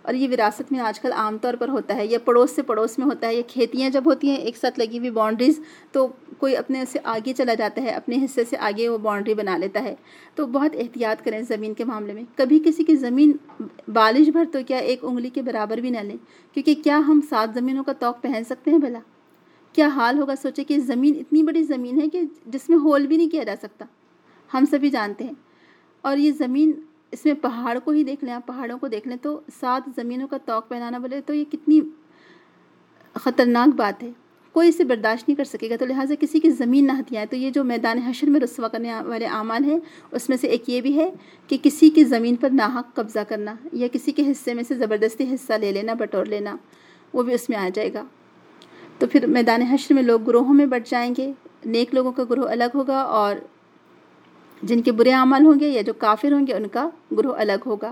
اور یہ وراثت میں آج کل عام طور پر ہوتا ہے، یا پڑوس سے پڑوس میں ہوتا ہے، یا کھیتیاں جب ہوتی ہیں ایک ساتھ لگی ہوئی باؤنڈریز، تو کوئی اپنے سے آگے چلا جاتا ہے، اپنے حصے سے آگے وہ باؤنڈری بنا لیتا ہے۔ تو بہت احتیاط کریں زمین کے معاملے میں، کبھی کسی کی زمین بالش بھر تو کیا ایک انگلی کے برابر بھی نہ لیں، کیونکہ کیا ہم سات زمینوں کا طوق پہن سکتے ہیں بھلا؟ کیا حال ہوگا سوچے کہ زمین اتنی بڑی زمین ہے کہ جس میں ہول بھی نہیں کیا جا سکتا، ہم سبھی جانتے ہیں۔ اور یہ زمین، اس میں پہاڑ کو ہی دیکھ لیں، آپ پہاڑوں کو دیکھ لیں تو سات زمینوں کا طوق پہنانا بولے تو یہ کتنی خطرناک بات ہے، کوئی اسے برداشت نہیں کر سکے گا۔ تو لہٰذا کسی کی زمین نہ ہتھیائیں۔ تو یہ جو میدان حشر میں رسوا کرنے والے اعمال ہیں اس میں سے ایک یہ بھی ہے کہ کسی کی زمین پر ناحق قبضہ کرنا، یا کسی کے حصے میں سے زبردستی حصہ لے لینا، بٹور لینا، وہ بھی اس میں آ جائے گا۔ تو پھر میدان حشر میں لوگ گروہوں میں بٹ جائیں گے، نیک لوگوں کا گروہ الگ ہوگا، اور جن کے برے اعمال ہوں گے یا جو کافر ہوں گے ان کا گروہ الگ ہوگا۔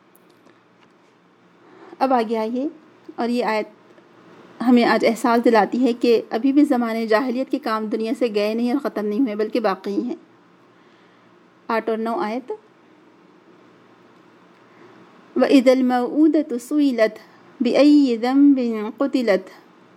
اب آگے آئیے، اور یہ آیت ہمیں آج احساس دلاتی ہے کہ ابھی بھی زمانے جاہلیت کے کام دنیا سے گئے نہیں اور ختم نہیں ہوئے، بلکہ باقی ہیں۔ آٹھ اور نو آیت، وَإِذَا الْمَوْءُودَةُ سُئِلَتْ بِأَيِّ ذَنبٍ قُتِلَتْ،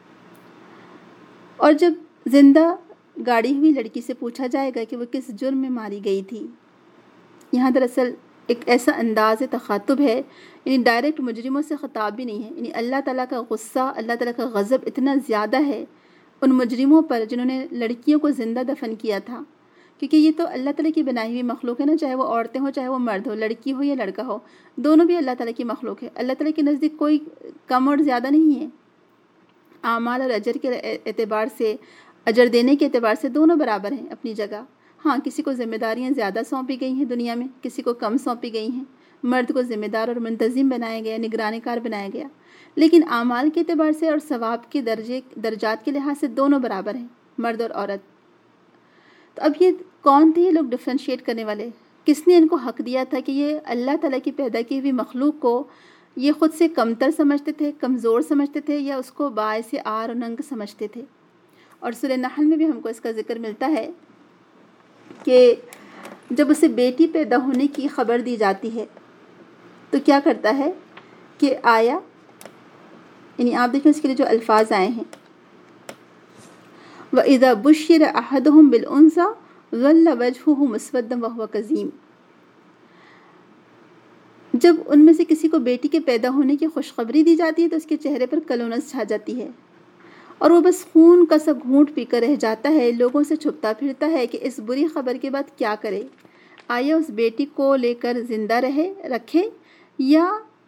اور جب زندہ گاڑی ہوئی لڑکی سے پوچھا جائے گا کہ وہ کس جرم میں ماری گئی تھی۔ یہاں دراصل ایک ایسا انداز تخاطب ہے، یعنی ڈائریکٹ مجرموں سے خطاب بھی نہیں ہے، یعنی اللہ تعالیٰ کا غصہ، اللہ تعالیٰ کا غضب اتنا زیادہ ہے ان مجرموں پر جنہوں نے لڑکیوں کو زندہ دفن کیا تھا، کیونکہ یہ تو اللہ تعالیٰ کی بنائی ہوئی مخلوق ہے نا، چاہے وہ عورتیں ہوں چاہے وہ مرد ہو، لڑکی ہو یا لڑکا ہو، دونوں بھی اللہ تعالیٰ کی مخلوق ہے۔ اللہ تعالیٰ کے نزدیک کوئی کم اور زیادہ نہیں ہے، اعمال اور اجر کے اعتبار سے، اجر دینے کے اعتبار سے دونوں برابر ہیں اپنی جگہ۔ ہاں، کسی کو ذمہ داریاں زیادہ سونپی گئی ہیں دنیا میں، کسی کو کم سونپی گئی ہیں، مرد کو ذمہ دار اور منتظم بنایا گیا، نگران کار بنایا گیا، لیکن اعمال کے اعتبار سے اور ثواب کے درجے درجات کے لحاظ سے دونوں برابر ہیں، مرد اور عورت۔ تو اب یہ کون تھے یہ لوگ ڈفرینشیٹ کرنے والے؟ کس نے ان کو حق دیا تھا کہ یہ اللہ تعالیٰ کی پیدا کی ہوئی مخلوق کو یہ خود سے کمتر سمجھتے تھے، کمزور سمجھتے تھے، یا اس کو باعث آر و ننگ سمجھتے تھے؟ اور سورہ نحل میں بھی ہم کو اس کا ذکر ملتا ہے کہ جب اسے بیٹی پیدا ہونے کی خبر دی جاتی ہے تو کیا کرتا ہے کہ آیا، یعنی آپ دیکھیں اس کے لیے جو الفاظ آئے ہیں، وَإِذَا بُشِّرَ أَحَدُهُمْ بِالْأُنثَىٰ ظَلَّ وَجْهُهُ مُسْوَدًّا وَهُوَ كَظِيمٌ، جب ان میں سے کسی کو بیٹی کے پیدا ہونے کی خوشخبری دی جاتی ہے تو اس کے چہرے پر کلونس چھا جاتی ہے، اور وہ بس خون کا سا گھونٹ پی کر رہ جاتا ہے، لوگوں سے چھپتا پھرتا ہے کہ اس بری خبر کے بعد کیا کرے، آیا اس بیٹی کو لے کر زندہ رہے رکھے یا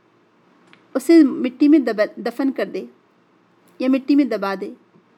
اسے مٹی میں دفن کر دے یا مٹی میں دبا دے۔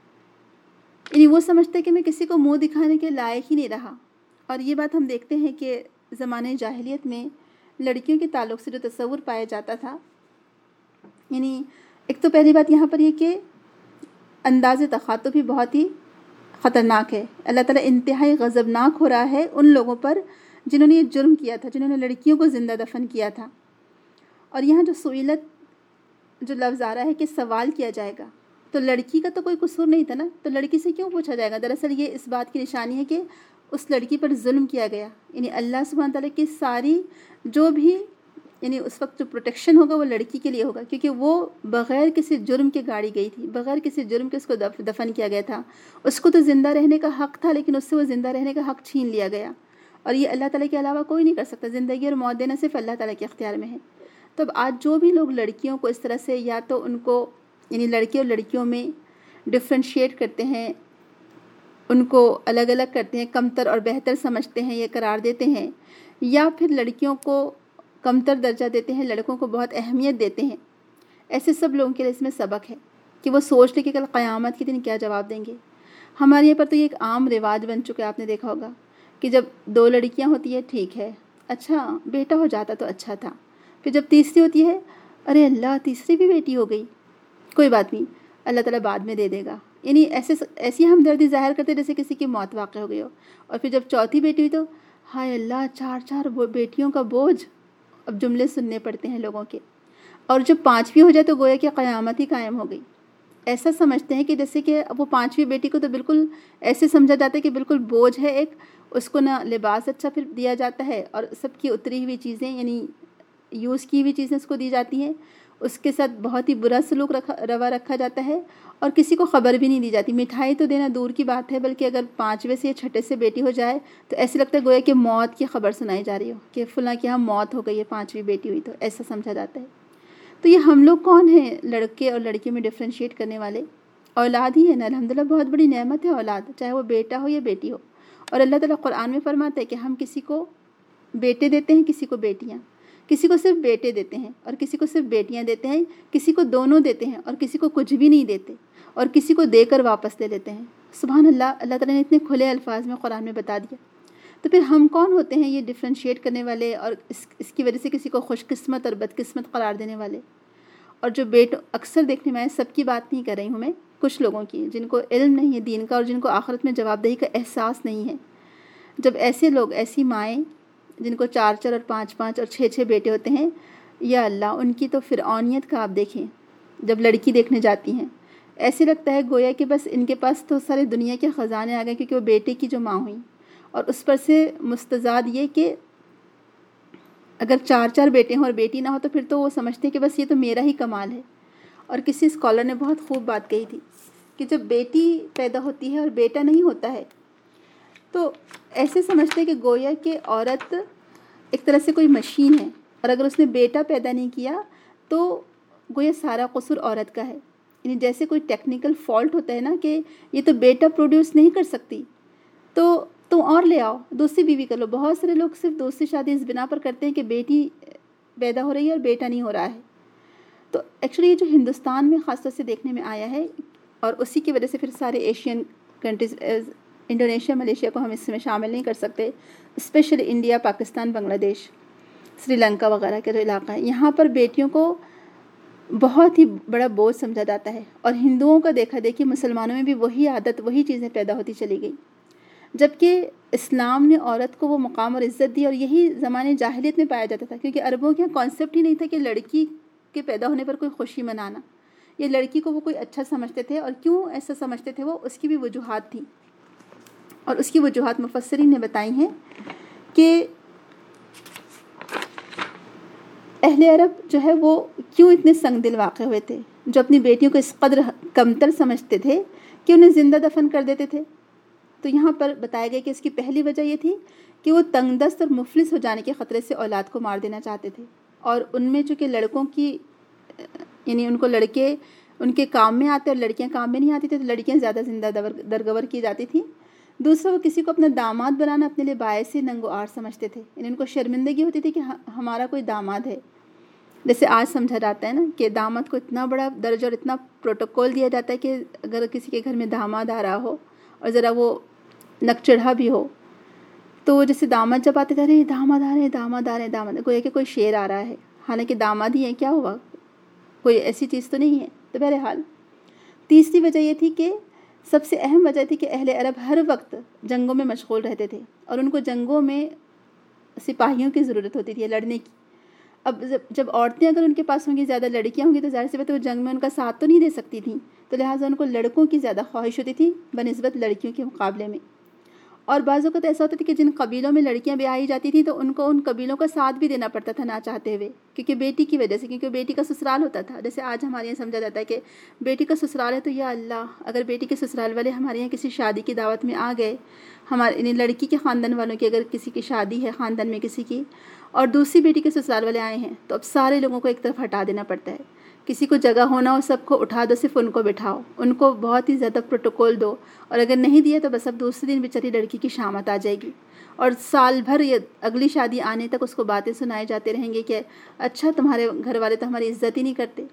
یعنی وہ سمجھتا ہے کہ میں کسی کو منہ دکھانے کے لائق ہی نہیں رہا۔ اور یہ بات ہم دیکھتے ہیں کہ زمانے جاہلیت میں لڑکیوں کے تعلق سے جو تصور پایا جاتا تھا، یعنی ایک تو پہلی بات یہاں پر یہ کہ انداز تخاطب بھی بہت ہی خطرناک ہے۔ اللہ تعالیٰ انتہائی غضبناک ہو رہا ہے ان لوگوں پر جنہوں نے یہ جرم کیا تھا، جنہوں نے لڑکیوں کو زندہ دفن کیا تھا۔ اور یہاں جو سئلت جو لفظ آ رہا ہے کہ سوال کیا جائے گا، تو لڑکی کا تو کوئی قصور نہیں تھا نا، تو لڑکی سے کیوں پوچھا جائے گا؟ دراصل یہ اس بات کی نشانی ہے کہ اس لڑکی پر ظلم کیا گیا، یعنی اللہ سبحانہ تعالیٰ کی ساری جو بھی یعنی اس وقت جو پروٹیکشن ہوگا وہ لڑکی کے لیے ہوگا، کیونکہ وہ بغیر کسی جرم کے گاڑی گئی تھی، بغیر کسی جرم کے اس کو دفن کیا گیا تھا۔ اس کو تو زندہ رہنے کا حق تھا، لیکن اس سے وہ زندہ رہنے کا حق چھین لیا گیا، اور یہ اللہ تعالیٰ کے علاوہ کوئی نہیں کر سکتا۔ زندگی اور موت دینا صرف اللہ تعالیٰ کے اختیار میں ہے۔ تو اب آج جو بھی لوگ لڑکیوں کو اس طرح سے یا تو ان کو یعنی لڑکے اور لڑکیوں میں ڈفرینشیٹ کرتے ہیں، ان کو الگ الگ کرتے ہیں، کمتر اور بہتر سمجھتے ہیں، یہ قرار دیتے ہیں، یا پھر لڑکیوں کو کمتر درجہ دیتے ہیں، لڑکوں کو بہت اہمیت دیتے ہیں، ایسے سب لوگوں کے لیے اس میں سبق ہے کہ وہ سوچ لیں کہ کل قیامت کے دن کیا جواب دیں گے۔ ہمارے یہاں پر تو یہ ایک عام رواج بن چکا ہے، آپ نے دیکھا ہوگا کہ جب دو لڑکیاں ہوتی ہیں ٹھیک ہے، اچھا بیٹا ہو جاتا تو اچھا تھا، پھر جب تیسری ہوتی ہے، ارے اللہ تیسری بھی بیٹی ہو گئی، کوئی بات نہیں اللہ تعالیٰ بعد میں دے دے گا، یعنی ایسے ایسی ہمدردی ظاہر کرتے جیسے کسی کی موت واقع ہو گئی ہو۔ اور پھر جب چوتھی بیٹی ہوئی تو ہائے اللہ چار چار بیٹیوں کا بوجھ، اب جملے سننے پڑتے ہیں لوگوں کے۔ اور جب پانچویں ہو جائے تو گویا کہ قیامت ہی قائم ہو گئی، ایسا سمجھتے ہیں کہ جیسے کہ اب وہ پانچویں بیٹی کو تو بالکل ایسے سمجھا جاتا ہے کہ بالکل بوجھ ہے ایک، اس کو نہ لباس اچھا پھر دیا جاتا ہے، اور سب کی اتری ہوئی چیزیں یعنی یوز کی ہوئی چیزیں اس کو دی جاتی ہیں، اس کے ساتھ بہت ہی برا سلوک رکھا روا رکھا جاتا ہے اور کسی کو خبر بھی نہیں دی جاتی. مٹھائی تو دینا دور کی بات ہے، بلکہ اگر پانچویں سے یا چھٹے سے بیٹی ہو جائے تو ایسے لگتا ہے گویا کہ موت کی خبر سنائی جا رہی ہو کہ فلاں کے یہاں موت ہو گئی ہے، پانچویں بیٹی ہوئی، تو ایسا سمجھا جاتا ہے. تو یہ ہم لوگ کون ہیں لڑکے اور لڑکیوں میں ڈفرینشیٹ کرنے والے؟ اولاد ہی ہے نا. الحمدللہ بہت بڑی نعمت ہے اولاد، چاہے وہ بیٹا ہو یا بیٹی ہو. اور اللہ تعالیٰ قرآن میں فرماتا ہے کہ ہم کسی کو بیٹے دیتے ہیں، کسی کو بیٹیاں، کسی کو صرف بیٹے دیتے ہیں اور کسی کو صرف بیٹیاں دیتے ہیں، کسی کو دونوں دیتے ہیں اور کسی کو کچھ بھی نہیں دیتے اور کسی کو دے کر واپس لے لیتے ہیں. سبحان اللہ، اللہ تعالیٰ نے اتنے کھلے الفاظ میں قرآن میں بتا دیا. تو پھر ہم کون ہوتے ہیں یہ ڈفرینشیٹ کرنے والے اور اس اس کی وجہ سے کسی کو خوش قسمت اور بد قسمت قرار دینے والے؟ اور جو بیٹ اکثر دیکھنے میں آئے، سب کی بات نہیں کر رہی ہوں میں، کچھ لوگوں کی جن کو علم نہیں ہے دین کا اور جن کو آخرت میں جواب دہی کا احساس نہیں ہے. جب ایسے لوگ، ایسی مائیں جن کو چار چار اور پانچ پانچ اور چھ چھ بیٹے ہوتے ہیں، یا اللہ ان کی تو فرعونیت کا آپ دیکھیں. جب لڑکی دیکھنے جاتی ہیں ایسے لگتا ہے گویا کہ بس ان کے پاس تو سارے دنیا کے خزانے آ گئے، کیونکہ وہ بیٹے کی جو ماں ہوئیں. اور اس پر سے مستزاد یہ کہ اگر چار چار بیٹے ہوں اور بیٹی نہ ہو تو پھر تو وہ سمجھتے ہیں کہ بس یہ تو میرا ہی کمال ہے. اور کسی اسکالر نے بہت خوب بات کہی تھی کہ جب بیٹی پیدا ہوتی ہے اور بیٹا نہیں ہوتا ہے تو ایسے سمجھتے ہیں کہ گویا کہ عورت ایک طرح سے کوئی مشین ہے، اور اگر اس نے بیٹا پیدا نہیں کیا تو گویا سارا قصور عورت کا ہے. یعنی جیسے کوئی ٹیکنیکل فالٹ ہوتا ہے نا کہ یہ تو بیٹا پروڈیوس نہیں کر سکتی تو تم اور لے آؤ، دوسری بیوی کر لو. بہت سارے لوگ صرف دوسری شادی اس بنا پر کرتے ہیں کہ بیٹی پیدا ہو رہی ہے اور بیٹا نہیں ہو رہا ہے. تو ایکچولی یہ جو ہندوستان میں خاص طور سے دیکھنے میں آیا ہے، اور اسی کی وجہ سے پھر سارے ایشین کنٹریز، انڈونیشیا، ملیشیا کو ہم اس میں شامل نہیں کر سکتے، اسپیشلی انڈیا، پاکستان، بنگلہ دیش، سری لنکا وغیرہ کے جو علاقہ ہے، یہاں پر بیٹیوں کو بہت ہی بڑا بوجھ سمجھا جاتا ہے. اور ہندوؤں کا دیکھا دیکھی مسلمانوں میں بھی وہی عادت، وہی چیزیں پیدا ہوتی چلی گئی. جبکہ اسلام نے عورت کو وہ مقام اور عزت دی، اور یہی زمانے جاہلیت میں پایا جاتا تھا، کیونکہ عربوں کے یہاں کانسیپٹ ہی نہیں تھا کہ لڑکی کے پیدا ہونے پر کوئی خوشی منانا، یہ لڑکی کو وہ کوئی اچھا سمجھتے تھے. اور کیوں ایسا سمجھتے تھے وہ، اس کی بھی وجوہات تھیں، اور اس کی وجوہات مفسرین نے بتائی ہیں کہ اہل عرب جو ہے وہ کیوں اتنے سنگ دل واقع ہوئے تھے، جو اپنی بیٹیوں کو اس قدر کمتر سمجھتے تھے کہ انہیں زندہ دفن کر دیتے تھے. تو یہاں پر بتایا گیا کہ اس کی پہلی وجہ یہ تھی کہ وہ تنگ دست اور مفلس ہو جانے کے خطرے سے اولاد کو مار دینا چاہتے تھے. اور ان میں چونکہ لڑکوں کی، یعنی ان کو لڑکے ان کے کام میں آتے اور لڑکیاں کام میں نہیں آتی تھیں، تو لڑکیاں زیادہ زندہ درگور کی جاتی تھیں. دوسرا، وہ کسی کو اپنا داماد بنانا اپنے لیے باعث ننگ و آر سمجھتے تھے. یعنی ان کو شرمندگی ہوتی تھی کہ ہمارا کوئی داماد ہے. جیسے آج سمجھا جاتا ہے نا کہ داماد کو اتنا بڑا درجہ اور اتنا پروٹوکول دیا جاتا ہے کہ اگر کسی کے گھر میں داماد آ رہا ہو اور ذرا وہ نک چڑھا بھی ہو تو جیسے داماد جب آتے تھے، داماد آ رہے ہیں، داماد آ رہے ہیں، داماد، گویا کہ کوئی شیر آ رہا ہے، حالانکہ داماد ہی ہے، کیا ہوا، کوئی ایسی چیز تو نہیں ہے. تو بہرحال تیسری وجہ یہ تھی کہ سب سے اہم وجہ تھی کہ اہل عرب ہر وقت جنگوں میں مشغول رہتے تھے، اور ان کو جنگوں میں سپاہیوں کی ضرورت ہوتی تھی لڑنے کی. اب جب عورتیں اگر ان کے پاس ہوں گی، زیادہ لڑکیاں ہوں گی، تو ظاہر سی بات ہے وہ جنگ میں ان کا ساتھ تو نہیں دے سکتی تھیں. تو لہٰذا ان کو لڑکوں کی زیادہ خواہش ہوتی تھی بنسبت لڑکیوں کے مقابلے میں. اور بعض اوقات ایسا ہوتا تھا کہ جن قبیلوں میں لڑکیاں بیاہی جاتی تھیں تو ان کو ان قبیلوں کا ساتھ بھی دینا پڑتا تھا نہ چاہتے ہوئے، کیونکہ بیٹی کی وجہ سے، کیونکہ بیٹی کا سسرال ہوتا تھا. جیسے آج ہمارے یہاں سمجھا جاتا ہے کہ بیٹی کا سسرال ہے تو یا اللہ، اگر بیٹی کے سسرال والے ہمارے یہاں کسی شادی کی دعوت میں آ گئے، ہمارے یعنی لڑکی کے خاندان والوں کی اگر کسی کی شادی ہے خاندان میں کسی کی، اور دوسری بیٹی کے سسرال والے آئے ہیں، تو اب سارے لوگوں کو ایک طرف ہٹا دینا پڑتا ہے. کسی کو جگہ ہونا ہو، سب کو اٹھا دو، صرف ان کو بٹھاؤ، ان کو بہت ہی زیادہ پروٹوکول دو، اور اگر نہیں دیا تو بس اب دوسرے دن بیچاری لڑکی کی شامت آ جائے گی، اور سال بھر یہ اگلی شادی آنے تک اس کو باتیں سنائے جاتے رہیں گے کہ اچھا تمہارے گھر والے تو ہماری عزت ہی نہیں کرتے.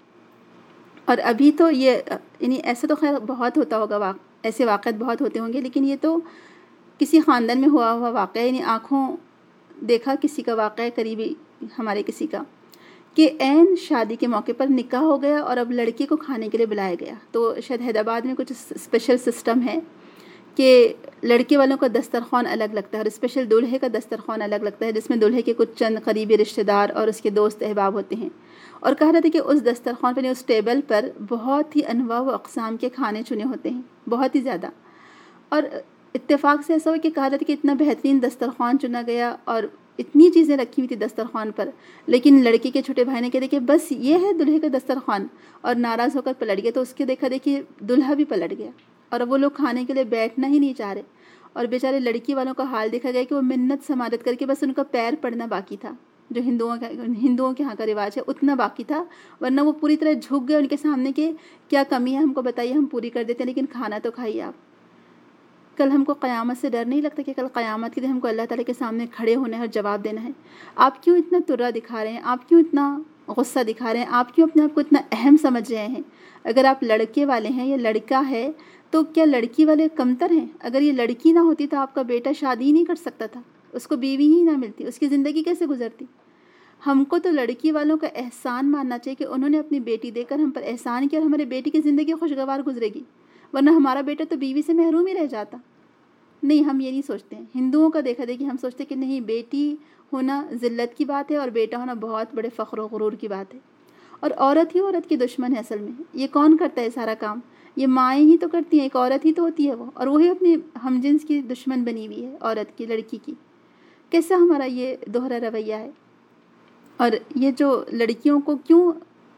اور ابھی تو یہ یعنی ایسا تو خیر بہت ہوتا ہوگا، واقع ایسے واقعات بہت ہوتے ہوں گے، لیکن یہ تو کسی خاندان میں ہوا ہوا واقعہ، یعنی آنکھوں دیکھا کسی کا واقعہ، قریبی ہمارے کسی کا، کہ عین شادی کے موقع پر نکاح ہو گیا اور اب لڑکی کو کھانے کے لیے بلایا گیا. تو شاید حیدرآباد میں کچھ اسپیشل سسٹم ہے کہ لڑکے والوں کا دسترخوان الگ لگتا ہے اور اسپیشل دولہے کا دسترخوان الگ لگتا ہے، جس میں دولہے کے کچھ چند قریبی رشتہ دار اور اس کے دوست احباب ہوتے ہیں. اور کہا جاتا ہے کہ اس دسترخوان پر، اس ٹیبل پر بہت ہی انواع و اقسام کے کھانے چنے ہوتے ہیں، بہت ہی زیادہ. اور اتفاق سے ایسا ہوا کہ کہا جاتا ہے کہ اتنا بہترین دسترخوان چنا گیا اور اتنی چیزیں رکھی ہوئی تھی دسترخوان پر، لیکن لڑکی کے چھوٹے بھائی نے کہا کہ بس یہ ہے دلہے کا دسترخوان، اور ناراض ہو کر پلٹ گیا۔ تو اس کے دیکھا دیکھی دلہا بھی پلٹ گیا، اور اب وہ لوگ کھانے کے لیے بیٹھنا ہی نہیں چاہ رہے، اور بیچارے لڑکی والوں کا حال دیکھا گیا کہ وہ منت سماجت کر کے بس ان کا پیر پڑنا باقی تھا، جو ہندوؤں کا ہندوؤں کے ہاں کا رواج ہے اتنا باقی تھا، ورنہ وہ پوری طرح جھک گئے ان کے سامنے کہ کیا کمی ہے ہم کو بتائیے، ہم پوری کر دیتے ہیں، لیکن کھانا تو کھائیے آپ۔ کل ہم کو قیامت سے ڈر نہیں لگتا کہ کل قیامت کے دن ہم کو اللہ تعالیٰ کے سامنے کھڑے ہونا ہے اور جواب دینا ہے؟ آپ کیوں اتنا ترا دکھا رہے ہیں؟ آپ کیوں اتنا غصہ دکھا رہے ہیں؟ آپ کیوں اپنے آپ کو اتنا اہم سمجھ رہے ہیں؟ اگر آپ لڑکے والے ہیں یا لڑکا ہے تو کیا لڑکی والے کمتر ہیں؟ اگر یہ لڑکی نہ ہوتی تو آپ کا بیٹا شادی ہی نہیں کر سکتا تھا، اس کو بیوی ہی نہ ملتی، اس کی زندگی کیسے گزرتی؟ ہم کو تو لڑکی والوں کا احسان ماننا چاہیے کہ انہوں نے اپنی بیٹی دے کر ہم پر احسان کیا، اور ہمارے بیٹی کی زندگی خوشگوار گزرے گی، ورنہ ہمارا بیٹا تو بیوی سے محروم ہی رہ جاتا۔ نہیں، ہم یہ نہیں سوچتے ہیں۔ ہندوؤں کا دیکھا دیکھی ہم سوچتے کہ نہیں، بیٹی ہونا ذلت کی بات ہے اور بیٹا ہونا بہت بڑے فخر و غرور کی بات ہے، اور عورت ہی عورت کی دشمن ہے اصل میں۔ یہ کون کرتا ہے سارا کام؟ یہ مائیں ہی تو کرتی ہیں، ایک عورت ہی تو ہوتی ہے وہ، اور وہی اپنی ہم جنس کی دشمن بنی ہوئی ہے، عورت کی، لڑکی کی۔ کیسا ہمارا یہ دوہرا رویہ ہے؟ اور یہ جو لڑکیوں کو کیوں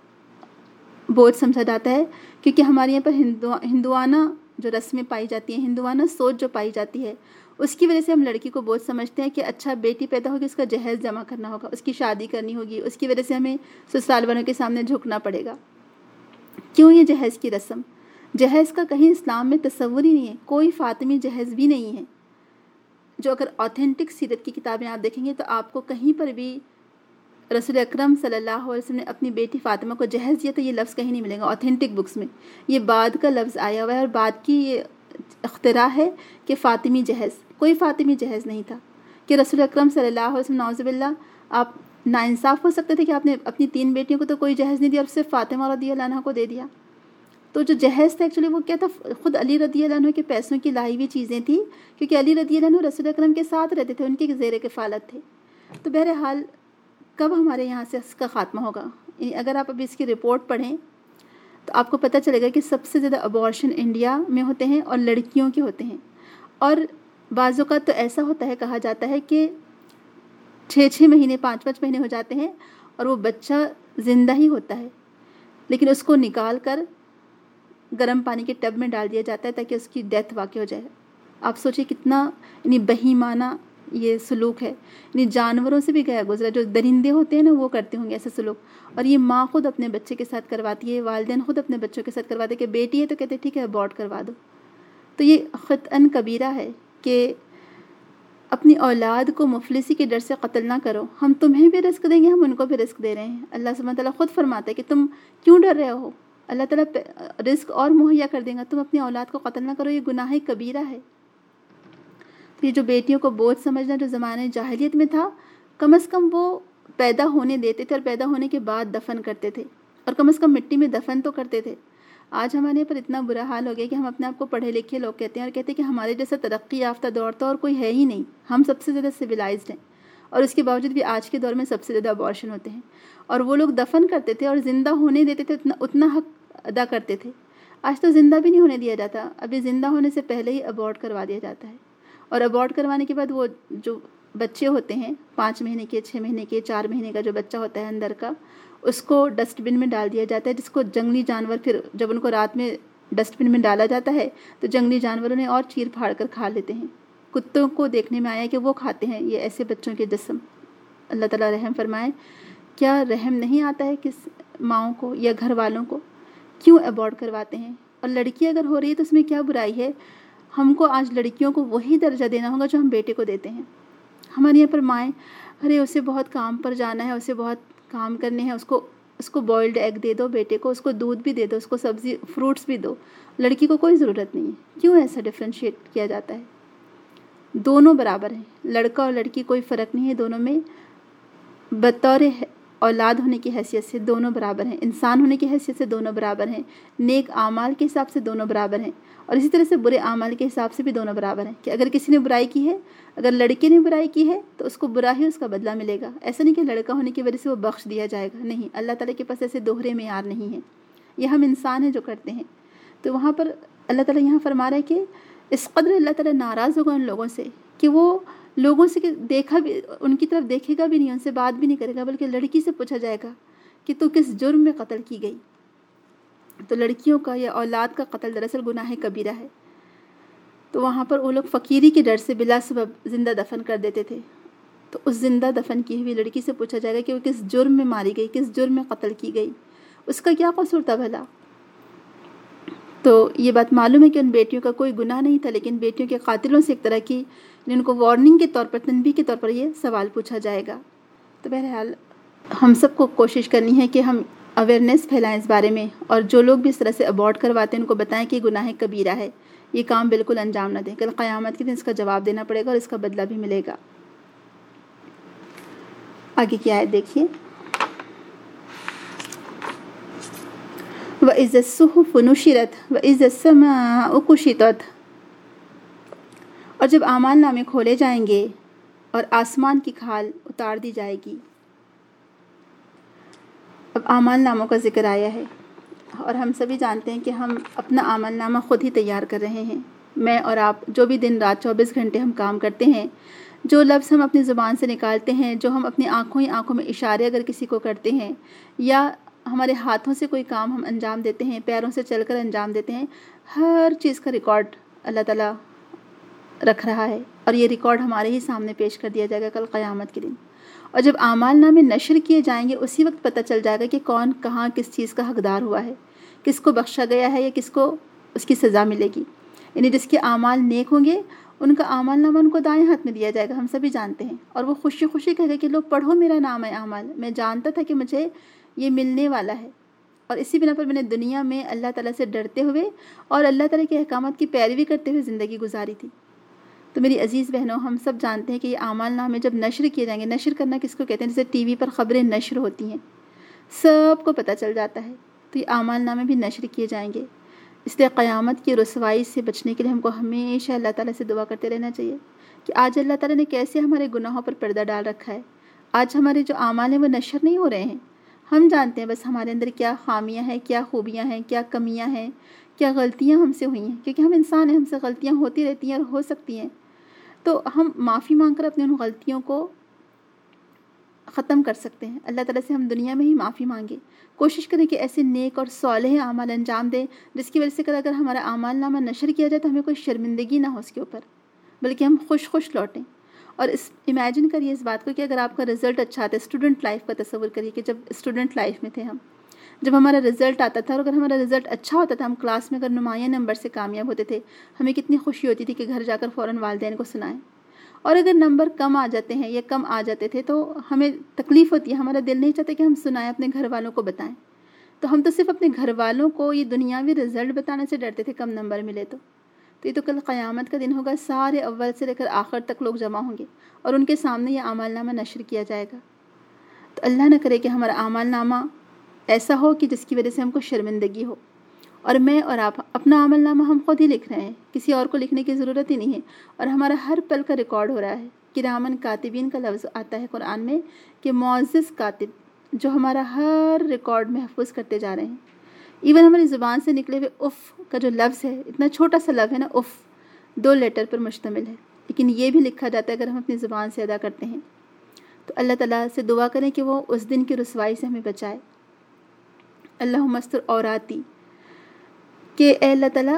بوجھ سمجھا جاتا ہے؟ کیونکہ ہمارے یہاں پر ہندو ہندوانہ جو رسمیں پائی جاتی ہیں، ہندوانہ سوچ جو پائی جاتی ہے، اس کی وجہ سے ہم لڑکی کو بوجھ سمجھتے ہیں کہ اچھا بیٹی پیدا ہوگی، اس کا جہیز جمع کرنا ہوگا، اس کی شادی کرنی ہوگی، اس کی وجہ سے ہمیں سسرال والوں کے سامنے جھکنا پڑے گا۔ کیوں یہ جہیز کی رسم؟ جہیز کا کہیں اسلام میں تصور ہی نہیں ہے، کوئی فاطمی جہیز بھی نہیں ہے۔ جو اگر آتھینٹک سیرت کی کتابیں آپ دیکھیں گے تو آپ کو کہیں پر بھی رسول اکرم صلی اللہ علیہ وسلم نے اپنی بیٹی فاطمہ کو جہیز دیا تو یہ لفظ کہیں نہیں ملے گا آتھینٹک بکس میں۔ یہ بعد کا لفظ آیا ہوا ہے، اور بعد کی یہ اختراع ہے کہ فاطمی جہیز۔ کوئی فاطمی جہیز نہیں تھا کہ رسول اکرم صلی اللہ علیہ وسلم، نعوذ باللہ، آپ ناانصاف ہو سکتے تھے کہ آپ نے اپنی تین بیٹیوں کو تو کوئی جہیز نہیں دیا اور صرف فاطمہ رضی اللہ عنہ کو دے دیا۔ تو جو جہیز تھا ایکچولی وہ کیا تھا؟ خود علی رضی اللہ عنہ کے پیسوں کی لائی ہوئی چیزیں تھیں، کیونکہ علی رضی اللہ عنہ رسول اکرم کے ساتھ رہتے تھے، ان کے زیر کفالت تھے۔ تو بہرحال کب ہمارے یہاں سے اس کا خاتمہ ہوگا؟ اگر آپ ابھی اس کی رپورٹ پڑھیں تو آپ کو پتہ چلے گا کہ سب سے زیادہ ابارشن انڈیا میں ہوتے ہیں اور لڑکیوں کے ہوتے ہیں، اور بعض اوقات تو ایسا ہوتا ہے، کہا جاتا ہے کہ چھ چھ مہینے پانچ پانچ مہینے ہو جاتے ہیں اور وہ بچہ زندہ ہی ہوتا ہے، لیکن اس کو نکال کر گرم پانی کے ٹب میں ڈال دیا جاتا ہے تاکہ اس کی ڈیتھ واقع ہو جائے۔ آپ سوچیں کتنا یعنی بہیمانہ یہ سلوک ہے، یعنی جانوروں سے بھی گیا گزرا، جو درندے ہوتے ہیں نا وہ کرتے ہوں گے ایسا سلوک، اور یہ ماں خود اپنے بچے کے ساتھ کرواتی ہے، والدین خود اپنے بچوں کے ساتھ کرواتے ہیں کہ بیٹی ہے تو کہتے ہیں ٹھیک ہے ابورٹ کروا دو۔ تو یہ خطأً کبیرہ ہے کہ اپنی اولاد کو مفلسی کے ڈر سے قتل نہ کرو، ہم تمہیں بھی رزق دیں گے، ہم ان کو بھی رزق دے رہے ہیں۔ اللہ سبحانہ تعالیٰ خود فرماتا ہے کہ تم کیوں ڈر رہے ہو، اللہ تعالیٰ رزق اور مہیا کر دیں گا، تم اپنی اولاد کو قتل نہ کرو، یہ گناہ کبیرہ ہے۔ یہ جو بیٹیوں کو بوجھ سمجھنا جو زمانے جاہلیت میں تھا، کم از کم وہ پیدا ہونے دیتے تھے اور پیدا ہونے کے بعد دفن کرتے تھے، اور کم از کم مٹی میں دفن تو کرتے تھے۔ آج ہمارے پر اتنا برا حال ہو گیا کہ ہم اپنے آپ کو پڑھے لکھے لوگ کہتے ہیں اور کہتے ہیں کہ ہمارے جیسا ترقی یافتہ دور تو اور کوئی ہے ہی نہیں، ہم سب سے زیادہ سویلائزڈ ہیں، اور اس کے باوجود بھی آج کے دور میں سب سے زیادہ ابارشن ہوتے ہیں، اور وہ لوگ دفن کرتے تھے اور زندہ ہونے دیتے تھے، اتنا اتنا حق ادا کرتے تھے۔ آج تو زندہ بھی نہیں ہونے دیا جاتا، ابھی زندہ ہونے سے پہلے ہی ابورٹ کروا دیا جاتا ہے، اور ابورٹ کروانے کے بعد وہ جو بچے ہوتے ہیں پانچ مہینے کے، چھ مہینے کے، چار مہینے کا جو بچہ ہوتا ہے اندر کا، اس کو ڈسٹ بن میں ڈال دیا جاتا ہے، جس کو جنگلی جانور پھر جب ان کو رات میں ڈسٹ بن میں ڈالا جاتا ہے تو جنگلی جانوروں نے اور چیر پھاڑ کر کھا لیتے ہیں۔ کتوں کو دیکھنے میں آیا کہ وہ کھاتے ہیں یہ ایسے بچوں کے جسم۔ اللہ تعالیٰ رحم فرمائے، کیا رحم نہیں آتا ہے کس ماؤں کو یا گھر والوں کو؟ کیوں ابورٹ کرواتے ہیں؟ اور لڑکی اگر ہو رہی ہے تو اس میں کیا برائی ہے؟ ہم کو آج لڑکیوں کو وہی درجہ دینا ہوگا جو ہم بیٹے کو دیتے ہیں۔ ہمارے یہاں پر مائیں، ارے اسے بہت کام پر جانا ہے، اسے بہت کام کرنے ہیں، اس کو اس کو بوائلڈ ایگ دے دو بیٹے کو، اس کو دودھ بھی دے دو، اس کو سبزی فروٹس بھی دو، لڑکی کو کوئی ضرورت نہیں ہے۔ کیوں ایسا ڈفرینشیٹ کیا جاتا ہے؟ دونوں برابر ہیں، لڑکا اور لڑکی کوئی فرق نہیں ہے، دونوں میں بطور اولاد ہونے کی حیثیت سے دونوں برابر ہیں، انسان ہونے کی حیثیت سے دونوں برابر ہیں، نیک اعمال کے حساب سے دونوں برابر ہیں، اور اسی طرح سے برے اعمال کے حساب سے بھی دونوں برابر ہیں، کہ اگر کسی نے برائی کی ہے، اگر لڑکے نے برائی کی ہے تو اس کو برا ہی اس کا بدلہ ملے گا۔ ایسا نہیں کہ لڑکا ہونے کی وجہ سے وہ بخش دیا جائے گا، نہیں، اللہ تعالیٰ کے پاس ایسے دوہرے معیار نہیں ہیں، یہ ہم انسان ہیں جو کرتے ہیں۔ تو وہاں پر اللہ تعالیٰ یہاں فرما رہا ہے کہ اس قدر اللہ تعالیٰ ناراض ہوگا ان لوگوں سے کہ وہ لوگوں سے دیکھا بھی، ان کی طرف دیکھے گا بھی نہیں، ان سے بات بھی نہیں کرے گا، بلکہ لڑکی سے پوچھا جائے گا کہ تو کس جرم میں قتل کی گئی؟ تو لڑکیوں کا یا اولاد کا قتل دراصل گناہ کبیرہ ہے۔ تو وہاں پر وہ لوگ فقیری کے ڈر سے بلا سبب زندہ دفن کر دیتے تھے۔ تو اس زندہ دفن کی ہوئی لڑکی سے پوچھا جائے گا کہ وہ کس جرم میں ماری گئی، کس جرم میں قتل کی گئی، اس کا کیا قصور تھا بھلا؟ تو یہ بات معلوم ہے کہ ان بیٹیوں کا کوئی گناہ نہیں تھا، لیکن بیٹیوں کے قاتلوں سے ایک طرح کی ان کو وارننگ کے طور پر، تنبیہ کے طور پر یہ سوال پوچھا جائے گا۔ تو بہرحال ہم سب کو کوشش کرنی ہے کہ ہم اویئرنیس پھیلائیں اس بارے میں، اور جو لوگ بھی اس طرح سے ابورٹ کرواتے ہیں ان کو بتائیں کہ گناہ کبیرہ ہے، یہ کام بالکل انجام نہ دیں، کل قیامت کے دن اس کا جواب دینا پڑے گا اور اس کا بدلہ بھی ملے گا۔ آگے کی آیت دیکھیے، وَإِذَا الصُّحُفُ نُشِرَتْ وَإِذَا السَّمَاءُ كُشِطَتْ، اور جب اعمال نامے کھولے جائیں گے اور آسمان کی کھال اتار دی جائے گی۔ اب اعمال ناموں کا ذکر آیا ہے، اور ہم سبھی جانتے ہیں کہ ہم اپنا اعمال نامہ خود ہی تیار کر رہے ہیں۔ میں اور آپ جو بھی دن رات چوبیس گھنٹے ہم کام کرتے ہیں، جو لفظ ہم اپنی زبان سے نکالتے ہیں، جو ہم اپنی آنکھوں ہی آنکھوں میں اشارے اگر کسی کو کرتے ہیں، یا ہمارے ہاتھوں سے کوئی کام ہم انجام دیتے ہیں، پیروں سے چل کر انجام دیتے ہیں، ہر چیز کا ریکارڈ اللہ تعالیٰ رکھ رہا ہے، اور یہ ریکارڈ ہمارے ہی سامنے پیش کر دیا جائے گا کل قیامت کے دن۔ اور جب اعمال نامے نشر کیے جائیں گے، اسی وقت پتہ چل جائے گا کہ کون کہاں کس چیز کا حقدار ہوا ہے، کس کو بخشا گیا ہے یا کس کو اس کی سزا ملے گی۔ یعنی جس کے اعمال نیک ہوں گے ان کا اعمال نامہ ان کو دائیں ہاتھ میں دیا جائے گا، ہم سبھی جانتے ہیں، اور وہ خوشی خوشی کہے گا کہ لو پڑھو میرا نام ہے اعمال، میں جانتا تھا کہ مجھے یہ ملنے والا ہے، اور اسی بنا پر میں نے دنیا میں اللہ تعالیٰ سے ڈرتے ہوئے اور اللہ تعالیٰ کے احکامات کی پیروی کرتے ہوئے زندگی گزاری تھی۔ تو میری عزیز بہنوں، ہم سب جانتے ہیں کہ یہ اعمال نامے جب نشر کیے جائیں گے، نشر کرنا کس کو کہتے ہیں؟ جیسے ٹی وی پر خبریں نشر ہوتی ہیں، سب کو پتہ چل جاتا ہے، تو یہ اعمال نامے بھی نشر کیے جائیں گے۔ اس لیے قیامت کی رسوائی سے بچنے کے لیے ہم کو ہمیشہ اللہ تعالیٰ سے دعا کرتے رہنا چاہیے کہ آج اللہ تعالیٰ نے کیسے ہمارے گناہوں پر پردہ ڈال رکھا ہے، آج ہمارے جو اعمال ہیں وہ نشر نہیں ہو رہے ہیں۔ ہم جانتے ہیں بس ہمارے اندر کیا خامیاں ہیں، کیا خوبیاں ہیں، کیا کمیاں ہیں، کیا غلطیاں ہم سے ہوئی ہیں، کیونکہ ہم انسان ہیں، ہم سے غلطیاں ہوتی رہتی ہیں اور ہو سکتی ہیں۔ تو ہم معافی مانگ کر اپنی ان غلطیوں کو ختم کر سکتے ہیں۔ اللہ تعالیٰ سے ہم دنیا میں ہی معافی مانگیں، کوشش کریں کہ ایسے نیک اور صالح اعمال انجام دیں جس کی وجہ سے اگر ہمارا اعمال نامہ نشر کیا جائے تو ہمیں کوئی شرمندگی نہ ہو اس کے اوپر، بلکہ ہم خوش خوش لوٹیں۔ اور اس امیجن کریے اس بات کو کہ اگر آپ کا رزلٹ اچھا آتا ہے، اسٹوڈنٹ لائف کا تصور کریے کہ جب اسٹوڈنٹ لائف میں تھے ہم، جب ہمارا رزلٹ آتا تھا اور اگر ہمارا رزلٹ اچھا ہوتا تھا، ہم کلاس میں اگر نمایاں نمبر سے کامیاب ہوتے تھے، ہمیں کتنی خوشی ہوتی تھی کہ گھر جا کر فوراً والدین کو سنائیں۔ اور اگر نمبر کم آ جاتے ہیں یا کم آ جاتے تھے تو ہمیں تکلیف ہوتی ہے، ہمارا دل نہیں چاہتا کہ ہم سنائیں، اپنے گھر والوں کو بتائیں۔ تو ہم تو صرف اپنے گھر والوں کو یہ دنیاوی رزلٹ بتانے سے ڈرتے تھے کم نمبر ملے تو۔ تو یہ تو کل قیامت کا دن ہوگا، سارے اول سے لے کر آخر تک لوگ جمع ہوں گے اور ان کے سامنے یہ اعمال نامہ نشر کیا جائے گا۔ تو اللہ نہ کرے کہ ہمارا اعمال نامہ ایسا ہو کہ جس کی وجہ سے ہم کو شرمندگی ہو۔ اور میں اور آپ اپنا عمل نامہ ہم خود ہی لکھ رہے ہیں، کسی اور کو لکھنے کی ضرورت ہی نہیں ہے، اور ہمارا ہر پل کا ریکارڈ ہو رہا ہے۔ کرامن کاتبین کا لفظ آتا ہے قرآن میں کہ معزز کاتب جو ہمارا ہر ریکارڈ محفوظ کرتے جا رہے ہیں۔ ایون ہماری زبان سے نکلے ہوئے اف کا جو لفظ ہے، اتنا چھوٹا سا لفظ ہے نا، اف دو لیٹر پر مشتمل ہے، لیکن یہ بھی لکھا جاتا ہے اگر ہم اپنی زبان سے ادا کرتے ہیں۔ تو اللہ تعالیٰ سے دعا کریں کہ وہ اس دن کی رسوائی سے ہمیں بچائے۔ اللہم استر عوراتی، کہ اے اللہ تعالیٰ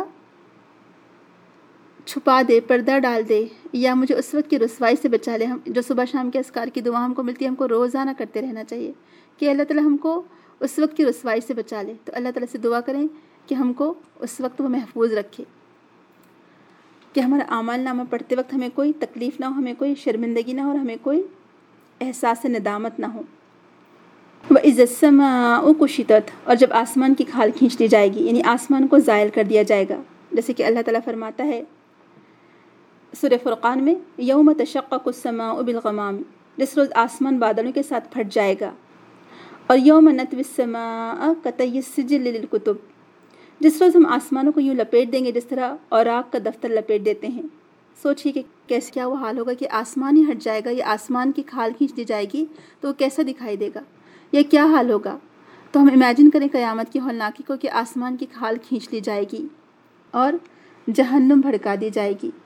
چھپا دے، پردہ ڈال دے، یا مجھے اس وقت کی رسوائی سے بچا لے۔ ہم جو صبح شام کے اذکار کی دعا ہم کو ملتی ہے، ہم کو روزانہ کرتے رہنا چاہیے کہ اللہ تعالیٰ ہم کو اس وقت کی رسوائی سے بچا لے۔ تو اللہ تعالیٰ سے دعا کریں کہ ہم کو اس وقت وہ محفوظ رکھے، کہ ہمارا اعمال نامہ پڑھتے وقت ہمیں کوئی تکلیف نہ ہو، ہمیں کوئی شرمندگی نہ ہو، اور ہمیں کوئی احساس ندامت نہ ہو۔ وَإِذَا السَّمَاءُ كُشِطَتْ، اور جب آسمان کی کھال کھینچ لی جائے گی، یعنی آسمان کو زائل کر دیا جائے گا، جیسے کہ اللہ تعالیٰ فرماتا ہے سورہ فرقان میں، یوم تشقق السماء بالغمام، جس روز آسمان بادلوں کے ساتھ پھٹ جائے گا، اور یوم نطوی السماء کطی السجل للکتب، جس روز ہم آسمانوں کو یوں لپیٹ دیں گے جس طرح اوراق کا دفتر لپیٹ دیتے ہیں۔ سوچیے کہ کیسے کیا وہ حال ہوگا کہ آسمان ہی ہٹ جائے گا یا آسمان کی کھال کھینچ دی جائے گی تو وہ کیسا دکھائی دے گا، یا کیا حال ہوگا۔ تو ہم امیجن کریں قیامت کی ہولناکی کو کہ آسمان کی کھال کھینچ لی جائے گی اور جہنم بھڑکا دی جائے گی،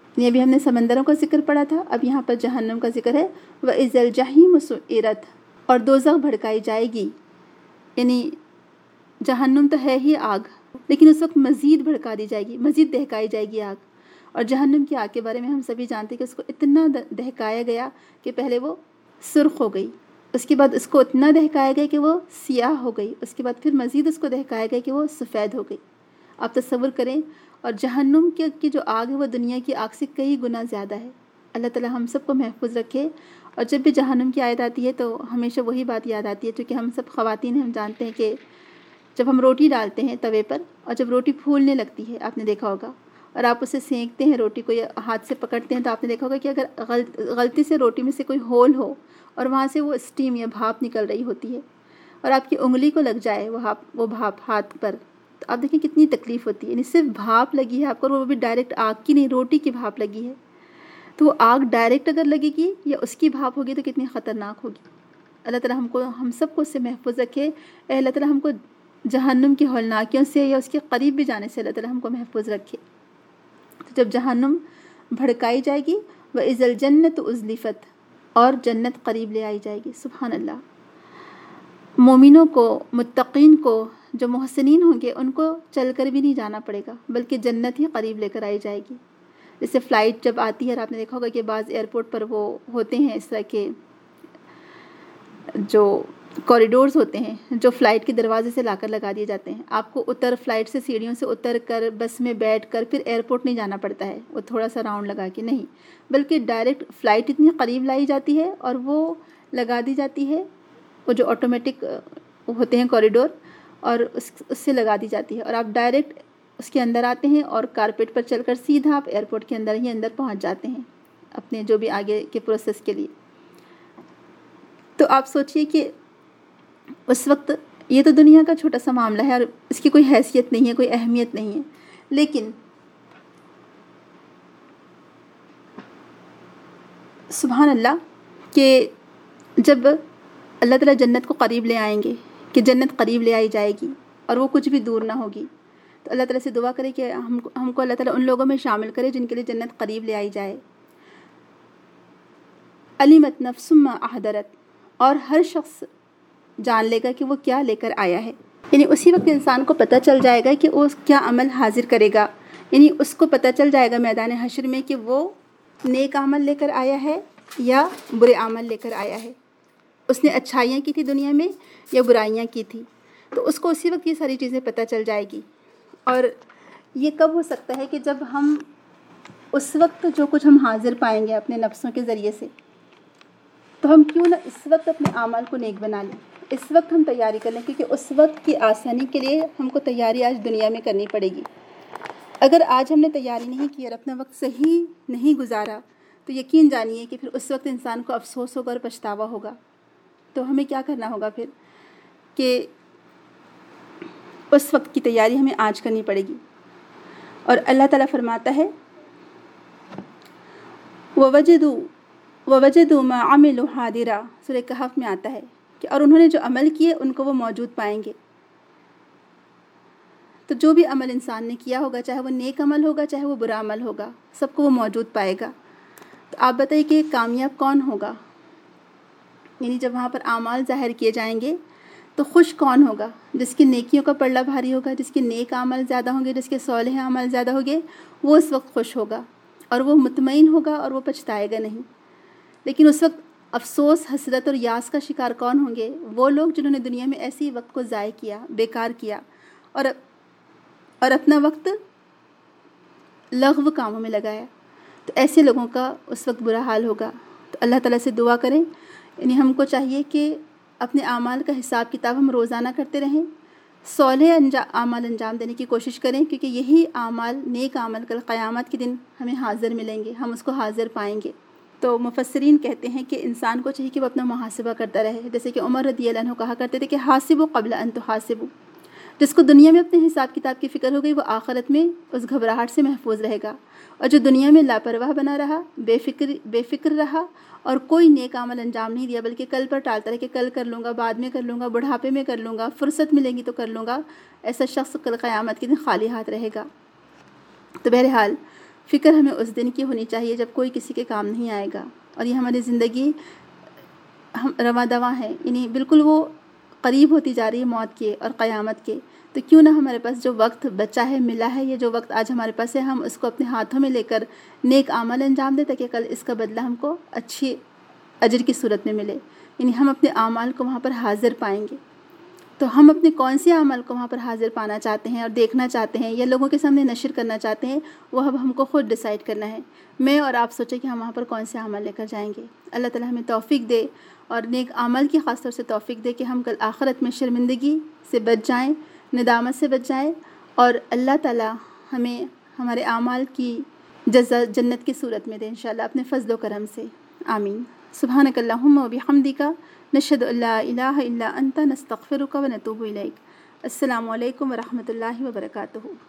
یہ ابھی ہم نے سمندروں کا ذکر پڑھا تھا، اب یہاں پر جہنم کا ذکر ہے۔ وَإِذَا الْجَحِيمُ سُعِّرَتْ، اور دوزخ بھڑکائی جائے گی، یعنی جہنم تو ہے ہی آگ، لیکن اس وقت مزید بھڑکا دی جائے گی، مزید دہکائی جائے گی آگ۔ اور جہنم کی آگ کے بارے میں ہم سبھی جانتے ہیں کہ اس کو اتنا دہکایا گیا کہ پہلے وہ سرخ ہو گئی، اس کے بعد اس کو اتنا دہکایا گیا کہ وہ سیاہ ہو گئی، اس کے بعد پھر مزید اس کو دہکایا گیا کہ وہ سفید ہو گئی۔ آپ تصور کریں، اور جہنم کے کی جو آگ ہے وہ دنیا کی آگ سے کئی گنا زیادہ ہے۔ اللہ تعالی ہم سب کو محفوظ رکھے۔ اور جب بھی جہنم کی آیت آتی ہے تو ہمیشہ وہی بات یاد آتی ہے، چونکہ ہم سب خواتین ہیں، ہم جانتے ہیں کہ جب ہم روٹی ڈالتے ہیں توے پر اور جب روٹی پھولنے لگتی ہے، آپ نے دیکھا ہوگا، اور آپ اسے سینکتے ہیں روٹی کو یا ہاتھ سے پکڑتے ہیں، تو آپ نے دیکھا ہوگا کہ اگر غلطی سے روٹی میں سے کوئی ہول ہو اور وہاں سے وہ اسٹیم یا بھاپ نکل رہی ہوتی ہے اور آپ کی انگلی کو لگ جائے وہ وہ بھاپ ہاتھ پر، تو آپ دیکھیں کتنی تکلیف ہوتی ہے۔ یعنی صرف بھاپ لگی ہے آپ کو، اور وہ بھی ڈائریکٹ آگ کی نہیں، روٹی کی بھاپ لگی ہے، تو وہ آگ ڈائریکٹ اگر لگے گی یا اس کی بھاپ ہوگی تو کتنی خطرناک ہوگی۔ اللہ تعالیٰ ہم کو ہم سب کو اس سے محفوظ رکھے۔ اے اللہ تعالیٰ ہم کو جہنم کی ہولناکیوں سے یا اس کے قریب بھی جانے سے اللہ تعالیٰ ہم کو محفوظ رکھے۔ تو جب جہنم بھڑکائی جائے گی، وَإِذَا الْجَنَّةُ أُزْلِفَتْ، اور جنت قریب لے آئی جائے گی۔ سبحان اللہ۔ مومنوں کو، متقین کو، جو محسنین ہوں گے، ان کو چل کر بھی نہیں جانا پڑے گا، بلکہ جنت ہی قریب لے کر آئی جائے گی۔ جیسے فلائٹ جب آتی ہے، اور آپ نے دیکھا ہوگا کہ بعض ایئرپورٹ پر وہ ہوتے ہیں اس طرح کے جو کوریڈورز ہوتے ہیں جو فلائٹ کے دروازے سے لا کر لگا دیے جاتے ہیں۔ آپ کو اتر فلائٹ سے سیڑھیوں سے اتر کر بس میں بیٹھ کر پھر ایئرپورٹ نہیں جانا پڑتا ہے، وہ تھوڑا سا راؤنڈ لگا کے نہیں، بلکہ ڈائریکٹ فلائٹ اتنی قریب لائی جاتی ہے اور وہ لگا دی جاتی ہے، وہ جو آٹومیٹک ہوتے ہیں کوریڈور، اور اس اس سے لگا دی جاتی ہے، اور آپ ڈائریکٹ اس کے اندر آتے ہیں اور کارپیٹ پر چل کر سیدھا آپ ایئرپورٹ کے اندر ہی اندر پہنچ جاتے ہیں اپنے جو بھی آگے کے پروسیس کے لیے۔ تو آپ سوچئے کہ اس وقت یہ تو دنیا کا چھوٹا سا معاملہ ہے اور اس کی کوئی حیثیت نہیں ہے، کوئی اہمیت نہیں ہے، لیکن سبحان اللہ کہ جب اللہ تعالیٰ جنت کو قریب لے آئیں گے، کہ جنت قریب لے آئی جائے گی اور وہ کچھ بھی دور نہ ہوگی، تو اللہ تعالیٰ سے دعا کرے کہ ہم کو ہم کو اللہ تعالیٰ ان لوگوں میں شامل کرے جن کے لیے جنت قریب لے آئی جائے۔ علمت نفس ما احضرت، اور ہر شخص جان لے گا کہ وہ کیا لے کر آیا ہے، یعنی اسی وقت انسان کو پتہ چل جائے گا کہ وہ کیا عمل حاضر کرے گا، یعنی اس کو پتہ چل جائے گا میدان حشر میں کہ وہ نیک عمل لے کر آیا ہے یا برے عمل لے کر آیا ہے، اس نے اچھائیاں کی تھی دنیا میں یا برائیاں کی تھی، تو اس کو اسی وقت یہ ساری چیزیں پتہ چل جائے گی۔ اور یہ کب ہو سکتا ہے کہ جب ہم اس وقت جو کچھ ہم حاضر پائیں گے اپنے نفسوں کے ذریعے سے، تو ہم کیوں نہ اس وقت اپنے اعمال کو نیک بنا لیں، اس وقت ہم تیاری کر لیں، کیونکہ اس وقت کی آسانی کے لیے ہم کو تیاری آج دنیا میں کرنی پڑے گی۔ اگر آج ہم نے تیاری نہیں کی اور اپنا وقت صحیح نہیں گزارا تو یقین جانیے کہ پھر اس وقت انسان کو افسوس ہوگا اور پچھتاوا ہوگا۔ تو ہمیں کیا کرنا ہوگا پھر کہ اس وقت کی تیاری ہمیں آج کرنی پڑے گی۔ اور اللہ تعالیٰ فرماتا ہے وَوَجَدُوا وَوَجَدُوا مَا عَمِلُوا حَاضِرًا، سورہ کہف میں آتا ہے کہ اور انہوں نے جو عمل کیے ان کو وہ موجود پائیں گے۔ تو جو بھی عمل انسان نے کیا ہوگا، چاہے وہ نیک عمل ہوگا چاہے وہ برا عمل ہوگا، سب کو وہ موجود پائے گا۔ تو آپ بتائیے کہ کامیاب کون ہوگا؟ یعنی جب وہاں پر اعمال ظاہر کیے جائیں گے تو خوش کون ہوگا؟ جس کی نیکیوں کا پلڑا بھاری ہوگا، جس کے نیک عمل زیادہ ہوں گے، جس کے صالح عمل زیادہ ہوں گے، وہ اس وقت خوش ہوگا اور وہ مطمئن ہوگا اور وہ پچھتائے گا نہیں۔ لیکن اس وقت افسوس، حسرت اور یاس کا شکار کون ہوں گے؟ وہ لوگ جنہوں نے دنیا میں ایسے ہی وقت کو ضائع کیا، بیکار کیا، اور اور اپنا وقت لغو کاموں میں لگایا، تو ایسے لوگوں کا اس وقت برا حال ہوگا۔ تو اللہ تعالیٰ سے دعا کریں، یعنی ہم کو چاہیے کہ اپنے اعمال کا حساب کتاب ہم روزانہ کرتے رہیں، صالح انجام اعمال انجام دینے کی کوشش کریں، کیونکہ یہی اعمال، نیک عمل کل قیامت کے دن ہمیں حاضر ملیں گے، ہم اس کو حاضر پائیں گے۔ تو مفسرین کہتے ہیں کہ انسان کو چاہیے کہ وہ اپنا محاسبہ کرتا رہے، جیسے کہ عمر رضی اللہ عنہ کہا کرتے تھے کہ حاسبوا قبل ان تحاسبوا، جس کو دنیا میں اپنے حساب کتاب کی فکر ہو گئی وہ آخرت میں اس گھبراہٹ سے محفوظ رہے گا، اور جو دنیا میں لاپرواہ بنا رہا، بے فکر بے فکر رہا اور کوئی نیک عمل انجام نہیں دیا، بلکہ کل پر ٹالتا رہا کہ کل کر لوں گا، بعد میں کر لوں گا، بڑھاپے میں کر لوں گا، فرصت ملے گی تو کر لوں گا، ایسا شخص کل قیامت کے دن خالی ہاتھ رہے گا۔ تو بہرحال فکر ہمیں اس دن کی ہونی چاہیے جب کوئی کسی کے کام نہیں آئے گا، اور یہ ہماری زندگی ہم رواں دواں ہے، یعنی بالکل وہ قریب ہوتی جا رہی ہے موت کے اور قیامت کے۔ تو کیوں نہ ہمارے پاس جو وقت بچا ہے، ملا ہے، یہ جو وقت آج ہمارے پاس ہے، ہم اس کو اپنے ہاتھوں میں لے کر نیک اعمال انجام دیں تاکہ کل اس کا بدلہ ہم کو اچھی اجر کی صورت میں ملے، یعنی ہم اپنے اعمال کو وہاں پر حاضر پائیں گے۔ تو ہم اپنے کون سے اعمال کو وہاں پر حاضر پانا چاہتے ہیں اور دیکھنا چاہتے ہیں یا لوگوں کے سامنے نشر کرنا چاہتے ہیں، وہ اب ہم کو خود ڈیسائیڈ کرنا ہے۔ میں اور آپ سوچیں کہ ہم وہاں پر کون سے اعمال لے کر جائیں گے۔ اللہ تعالیٰ ہمیں توفیق دے، اور نیک اعمال کی خاص طور سے توفیق دے کہ ہم کل آخرت میں شرمندگی سے بچ جائیں، ندامت سے بچ جائیں، اور اللہ تعالیٰ ہمیں ہمارے اعمال کی جزا جنت کی صورت میں دے انشاءاللہ اپنے فضل و کرم سے، آمین۔ سبحانک اللہم و بحمدک، نشہد ان لا الہ الا انت، نستغفرک و نتوب الیک۔ السلام علیکم ورحمۃ اللہ وبرکاتہ۔